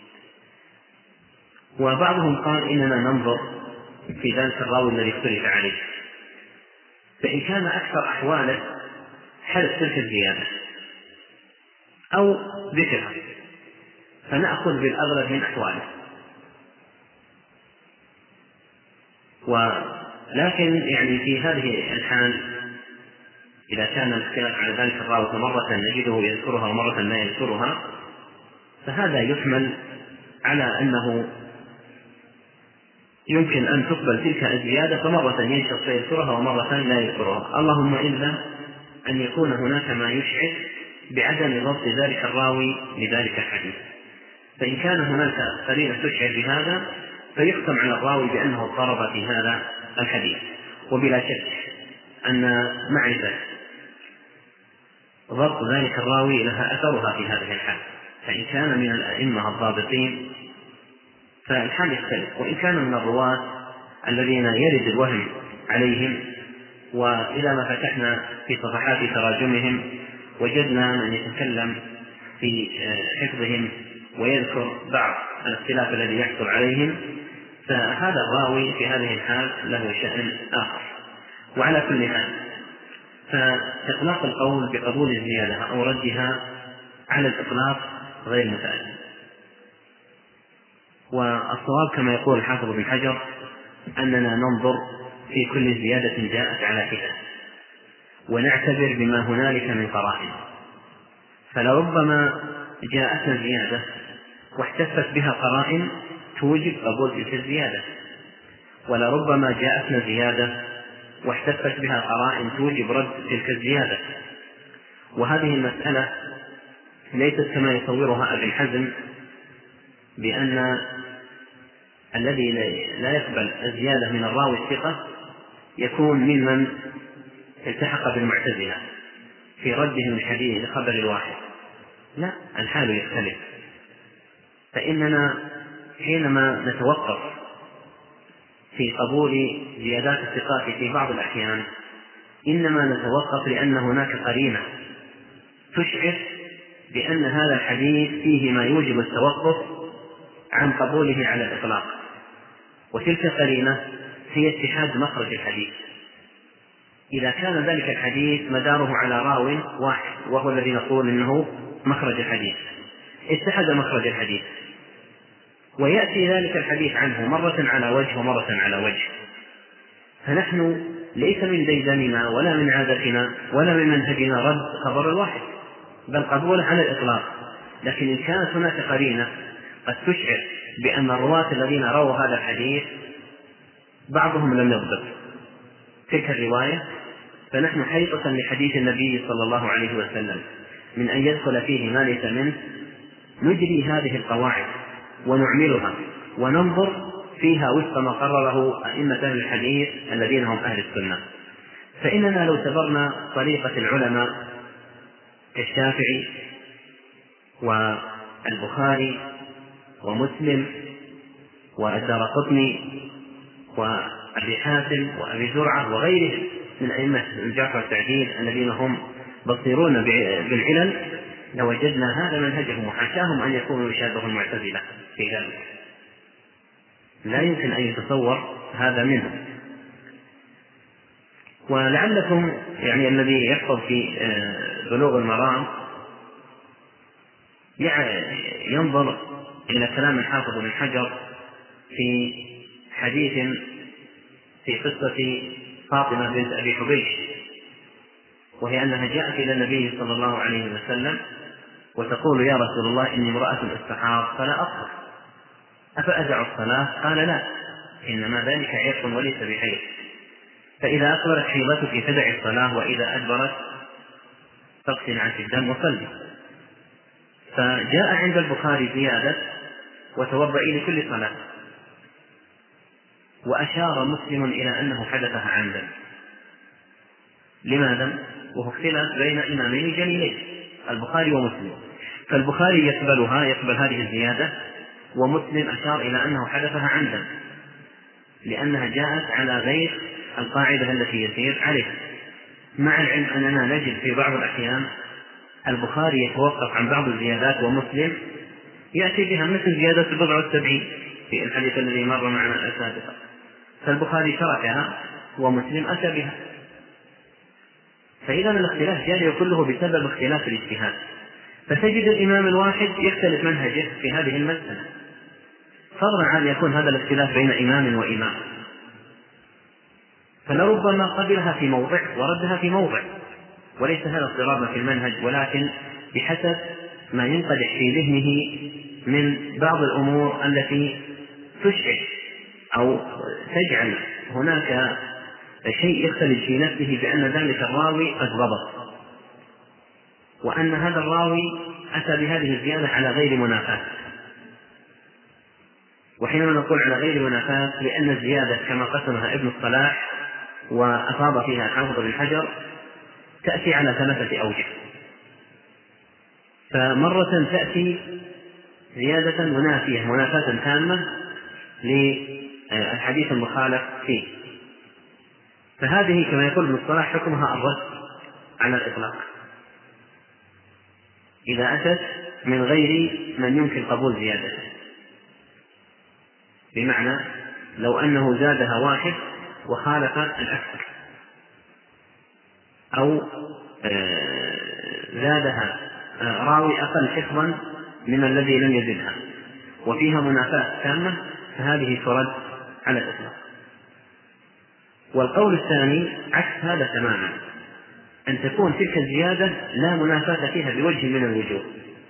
وبعضهم قال إننا ننظر في ذلك الراوي الذي اختلف عليه، فإن كان أكثر أحواله حدث تلك الزيادة أو ذكرها فنأخذ بالأغلب من أحواله. ولكن يعني في هذه الحال إذا كان الاختلاف على ذلك الراوي فمرة نجده يذكرها ومرة لا يذكرها، فهذا يحمل على أنه يمكن أن تقبل تلك الزيادة، فمرة ينشط فيذكرها ومرة لا يذكرها، اللهم إلا أن يكون هناك ما يشعر بعدم ضبط ذلك الراوي لذلك الحديث. فإن كان هناك قرينة تشعر بهذا فيحكم على الراوي بأنه اضطرب في هذا الحديث. وبلا شك أن معرفة ضبط ذلك الراوي لها أثرها في هذه الحال، فإن كان من الأئمة الضابطين فالحال يختلف، وإن كان من الرواة الذين يرد الوهم عليهم وإذا ما فتحنا في صفحات تراجمهم وجدنا من يتكلم في حفظهم ويذكر بعض الاختلاف الذي يحصل عليهم، فهذا الراوي في هذه الحال له شأن آخر. وعلى كل حال فإطلاق القول بقبول الزيادة أو ردها على الإطلاق غير متأكد. والصواب كما يقول الحافظ بن حجر أننا ننظر في كل زيادة جاءت على حدة ونعتبر بما هنالك من قرائن، فلربما جاءتنا زيادة واحتفت بها قرائن توجب قبول تلك الزيادة، ولربما جاءتنا زيادة واحتفت بها قرائن توجب رد تلك الزيادة. وهذه المسألة ليست كما يصورها ابن حزم بأن الذي لا يقبل الزيادة من الراوي الثقة يكون ممن التحق بالمعتزلة في ردهم الحديث لخبر الواحد، لا، الحال يختلف. فإننا حينما نتوقف في قبول زيادات الثقات في بعض الأحيان إنما نتوقف لأن هناك قرينة تشعر بأن هذا الحديث فيه ما يوجب التوقف عن قبوله على الإطلاق، وتلك قرينة هي اتحاد مخرج الحديث. إذا كان ذلك الحديث مداره على راو واحد وهو الذي نقول إنه مخرج الحديث، اتحد مخرج الحديث ويأتي ذلك الحديث عنه مرة على وجه ومرة على وجه، فنحن ليس من ديدننا ولا من عادتنا ولا من منهجنا رد خبر الواحد، بل قبول على الإطلاق. لكن إن كانت هناك قرينة قد تشعر بأن الرواة الذين رووا هذا الحديث بعضهم لم يضبط تلك الرواية، فنحن حيطة لحديث النبي صلى الله عليه وسلم من أن يدخل فيه ما ليس منه، نجري هذه القواعد ونعملها وننظر فيها وفق ما قرره أئمة أهل الحديث الذين هم أهل السنة. فإننا لو تبرنا طريقة العلماء كالشافعي والبخاري ومسلم والدارقطني وأبي حاتم وأبي زرعة وغيرهم من أئمة الجرح والتعديل الذين هم بصيرون بالعلل، لوجدنا هذا منهجهم وحاشاهم أن يكونوا يشابه المعتزلة في ذلك، لا يمكن أن يتصور هذا منهم. ولعلكم يعني الذي يحفظ في بلوغ المرام ينظر إلى كلام الحافظ بن حجر في حديث في قصة فاطمة بنت أبي حبيش، وهي أنها جاءت إلى النبي صلى الله عليه وسلم وتقول: يا رسول الله، إني امرأة استحاض فلا أطهر، أفأدع الصلاة؟ قال: لا، إنما ذلك عرق وليس بحيض، فإذا أقبلت حيضتك فدع الصلاة، وإذا أدبرت فاغسل عنك الدم وصلي. فجاء عند البخاري زيادة: وتوضئي لكل صلاة. وأشار مسلم إلى أنه حدثها عمدا. لماذا؟ وهو اختلاف بين إمامين جليلين البخاري ومسلم، فالبخاري يقبلها يقبل هذه الزيادة، ومسلم أشار إلى أنه حدثها عمدا لأنها جاءت على غير القاعدة التي يسير عليها، مع العلم أننا نجد في بعض الأحيان البخاري يتوقف عن بعض الزيادات ومسلم يأتي بها، مثل زيادة البضع والسبعين في الحديث الذي مر معنا السابقا، فالبخاري تركها ومسلم أتى بها. فإذا الاختلاف جاري كله بسبب اختلاف الاجتهاد، فتجد الإمام الواحد يختلف منهجه في هذه المسألة، فضلا عن يكون هذا الاختلاف بين إمام وإمام، فلربما قبلها في موضع وردها في موضع، وليس هذا اضطرابا في المنهج، ولكن بحسب ما ينقدح في ذهنه من بعض الأمور التي تشعر أو تجعل هناك شيء يختلف في نفسه بأن ذلك الراوي قد ضبط، وأن هذا الراوي أتى بهذه الزيادة على غير منافاة. وحينما نقول على غير منافاة لأن الزيادة كما قسمها ابن الصلاح وأفاض فيها حافظ بن حجر تأتي على ثلاثة أوجه، فمرة تأتي زيادة منافية منافاة تامة للحديث المخالف فيه، فهذه كما يقول ابن الصلاح حكمها الرد على الإطلاق إذا أتت من غير من يمكن قبول زيادته، بمعنى لو أنه زادها واحد وخالف الأكثر، أو زادها راوي أقل حفظا من الذي لم يزدها وفيها منافاة تامة، فهذه ترد على الإطلاق. والقول الثاني عكس هذا تماما، أن تكون تلك الزيادة لا منافاة فيها بوجه من الوجوه،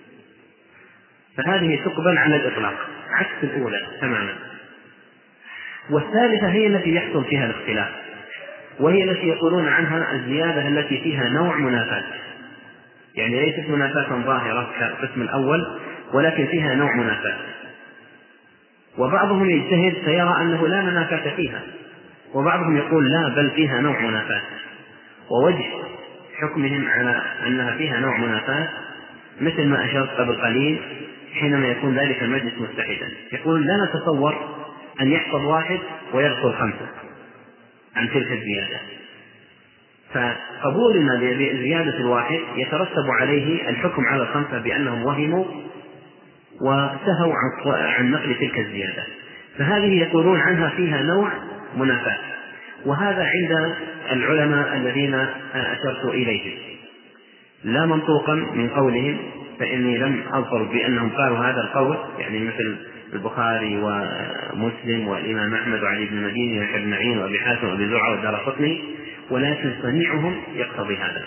فهذه تقبل على الإطلاق عكس الأولى تماما. والثالثة هي التي يحصل فيها الاختلاف، وهي التي يقولون عنها الزيادة التي فيها نوع منافاة، يعني ليست منافاة ظاهرة كالقسم الأول، ولكن فيها نوع منافاة. وبعضهم يجتهد فيرى أنه لا منافاة فيها، وبعضهم يقول لا بل فيها نوع منافاة. ووجه حكمهم على أنها فيها نوع منافاة مثل ما أشرت قبل قليل، حينما يكون ذلك المجلس متحدا يقول لا نتصور أن يحفظ واحد ويغفل خمسة عن تلك الزيادة، فقبولنا لزيادة الواحد يترتب عليه الحكم على الخمسة بأنهم وهموا وسهوا عن نقل تلك الزيادة، فهذه يقولون عنها فيها نوع منافاة. وهذا عند العلماء الذين أشرت إليهم لا منطوقا من قولهم، فإني لم أظفر بأنهم قالوا هذا القول، يعني مثل البخاري ومسلم والإمام أحمد وعلي بن المديني ويحيى بن معين وأبي حاتم وأبي زرعة والدارقطني، ولكن صنيعهم يقتضي هذا.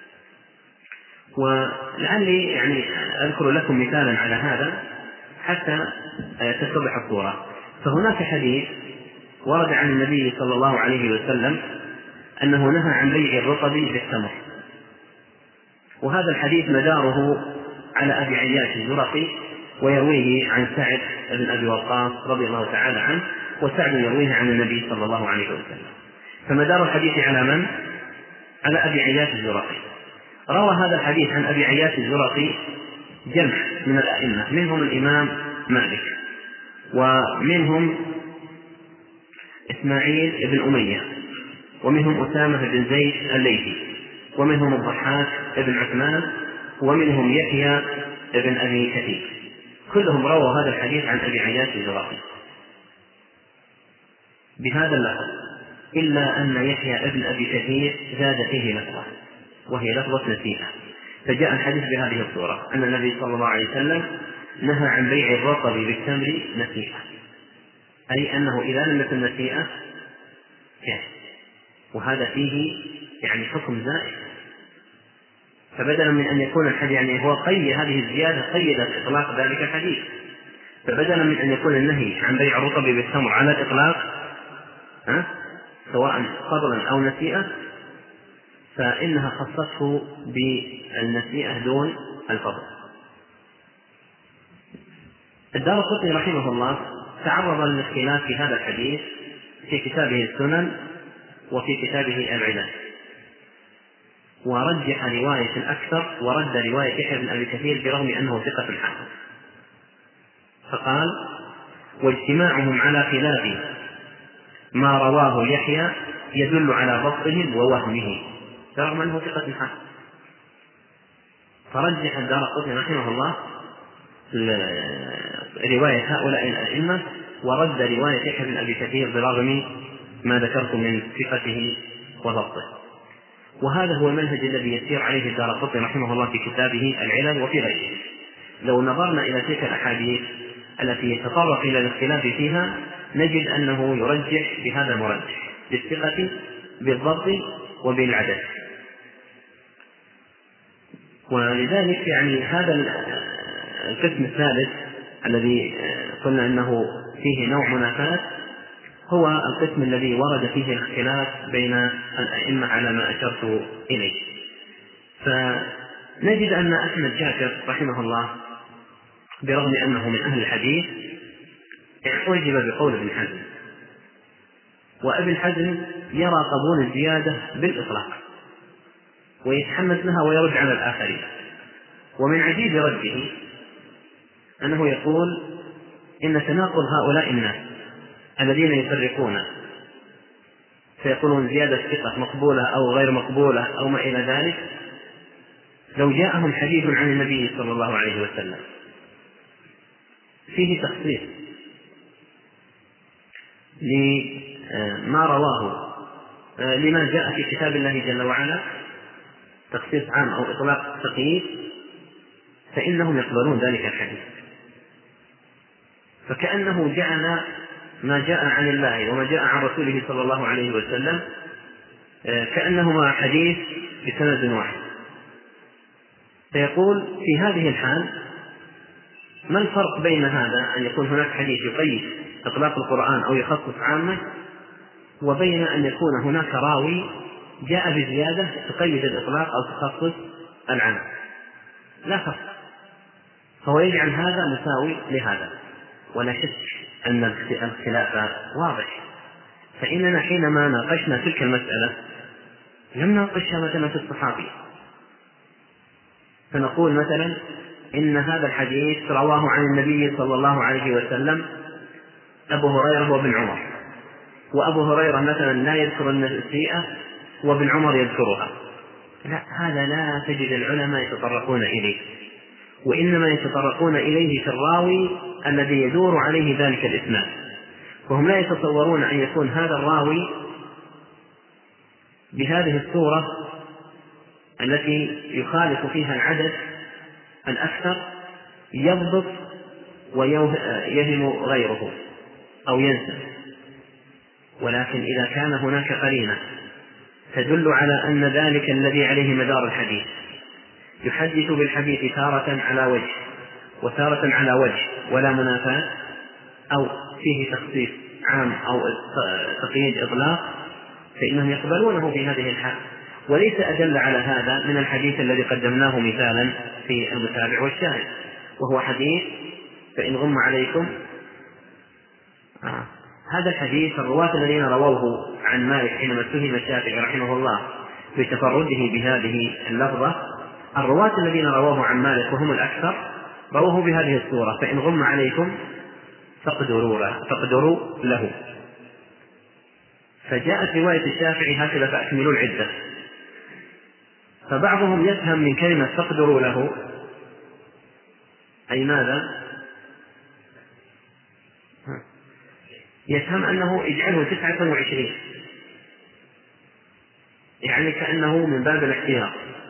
ولعلي يعني أذكر لكم مثالا على هذا حتى تتضح الصورة. فهناك حديث ورد عن النبي صلى الله عليه وسلم أنه نهى عن بيع الرطب بالتمر، وهذا الحديث مداره على أبي عياش الزرقي، ويرويه عن سعد بن أبي وقاص رضي الله تعالى عنه، وسعد يرويه عن النبي صلى الله عليه وسلم. فمدار الحديث على من؟ على أبي عياش الزرقي. روى هذا الحديث عن أبي عياش الزرقي جمع من الأئمة، منهم الإمام مالك، ومنهم إسماعيل بن أمية، ومنهم أسامة بن زيد الليثي، ومنهم الضحاك بن عثمان، ومنهم يحيى بن أبي كثير، كلهم رووا هذا الحديث عن أبي عياش الزرقي بهذا اللفظ، إلا أن يحيى بن أبي كثير زاد فيه لفظة، وهي لفظة نسيئة. فجاء الحديث بهذه الصورة أن النبي صلى الله عليه وسلم نهى عن بيع الرطب بالتمر نسيئة، أي أنه إذا لم يكن نسيئة كان، وهذا فيه يعني حكم زائد. فبدلا من أن يكون الحديث يعني هو قيد هذه الزيادة قيد إطلاق ذلك الحديث، فبدلا من أن يكون النهي عن بيع الرطب بالتمر على الإطلاق ها سواء فضلا أو نسيئة، فإنها خصصه بالنسيئة دون الفضل. الدارقطني رحمه الله تعرض للاختلاف في هذا الحديث في كتابه السنن وفي كتابه العلل، ورجح رواية الأكثر ورد رواية يحيى بن أبي كثير برغم أنه ثقة حافظ، فقال: واجتماعهم على خلاف ما رواه يحيى يدل على ضبطهم ووهمه برغم أنه ثقة حافظ. فرجح الدارقطني رحمه الله رواية هؤلاء الأئمة ورد رواية يحيى بن أبي كثير برغم ما ذكرت من ثقته وضبطه. وهذا هو المنهج الذي يسير عليه الدارقطني رحمه الله في كتابه العلل وفي غيره. لو نظرنا إلى تلك الأحاديث التي يتطرق إلى الاختلاف فيها نجد أنه يرجح بهذا المرجح بالثقة بالضبط وبالعدد. ولذلك يعني هذا القسم الثالث الذي قلنا أنه فيه نوع منافاة هو القسم الذي ورد فيه الاختلاف بين الأئمة على ما أشرت إليه. فنجد أن أحمد شاكر رحمه الله برغم أنه من أهل الحديث أعجب بقول ابن حزم، وابن حزم يرى قبول الزيادة بالإطلاق ويتحمس لها ويرد على الآخرين. ومن عجيب رده أنه يقول إن تناقض هؤلاء الناس الذين يفرقون فيقولون زيادة ثقة مقبولة أو غير مقبولة أو ما إلى ذلك، لو جاءهم حديث عن النبي صلى الله عليه وسلم فيه تخصيص لما رواه لما جاء في كتاب الله جل وعلا، تخصيص عام أو إطلاق تقييد، فإنهم يقبلون ذلك الحديث. فكأنه جعل ما جاء عن الله وما جاء عن رسوله صلى الله عليه وسلم كأنهما حديث بسند واحد. فيقول في هذه الحال ما الفرق بين هذا أن يكون هناك حديث يقيد إطلاق القرآن أو يخصص عامة، وبين أن يكون هناك راوي جاء بزيادة تقيد الإطلاق أو تخصص العام؟ لا فرق. فهو يجعل هذا مساوي لهذا، ولا شك أن الخلاف واضح. فإننا حينما ناقشنا تلك المسألة لم ناقشها مثلا في الصحابي، فنقول مثلا إن هذا الحديث رواه عن النبي صلى الله عليه وسلم أبو هريرة وابن عمر، وأبو هريرة مثلا لا يذكر النسيئة وابن عمر يذكرها. لا، هذا لا تجد العلماء يتطرقون إليه، وإنما يتطرقون إليه في الراوي الذي يدور عليه ذلك الإسناد. وهم لا يتصورون أن يكون هذا الراوي بهذه الصورة التي يخالف فيها العدد الأكثر يضبط ويهم غيره أو ينسى. ولكن إذا كان هناك قرينة تدل على أن ذلك الذي عليه مدار الحديث يحدث بالحديث تارة على وجه وتارة على وجه ولا منافاة، أو فيه تخصيص عام أو تقييد إطلاق، فإنهم يقبلونه في هذه الحال. وليس أدل على هذا من الحديث الذي قدمناه مثالا في المتابع والشاهد، وهو حديث فإن غم عليكم. آه. هذا الحديث الرواة الذين رووه عن مالك حينما اتهم الشافعي رحمه الله بتفرده بهذه اللفظة، الرواة الذين رووه عن مالك وهم الأكثر رووه بهذه الصورة: فإن غم عليكم فاقدروا له, فاقدروا له. فجاءت رواية الشافعي هكذا: فأكملوا العدة. فبعضهم يفهم من كلمة فاقدروا له أي ماذا؟ يفهم أنه اجعله تسعة وعشرين، يعني كأنه من باب الاحتياط،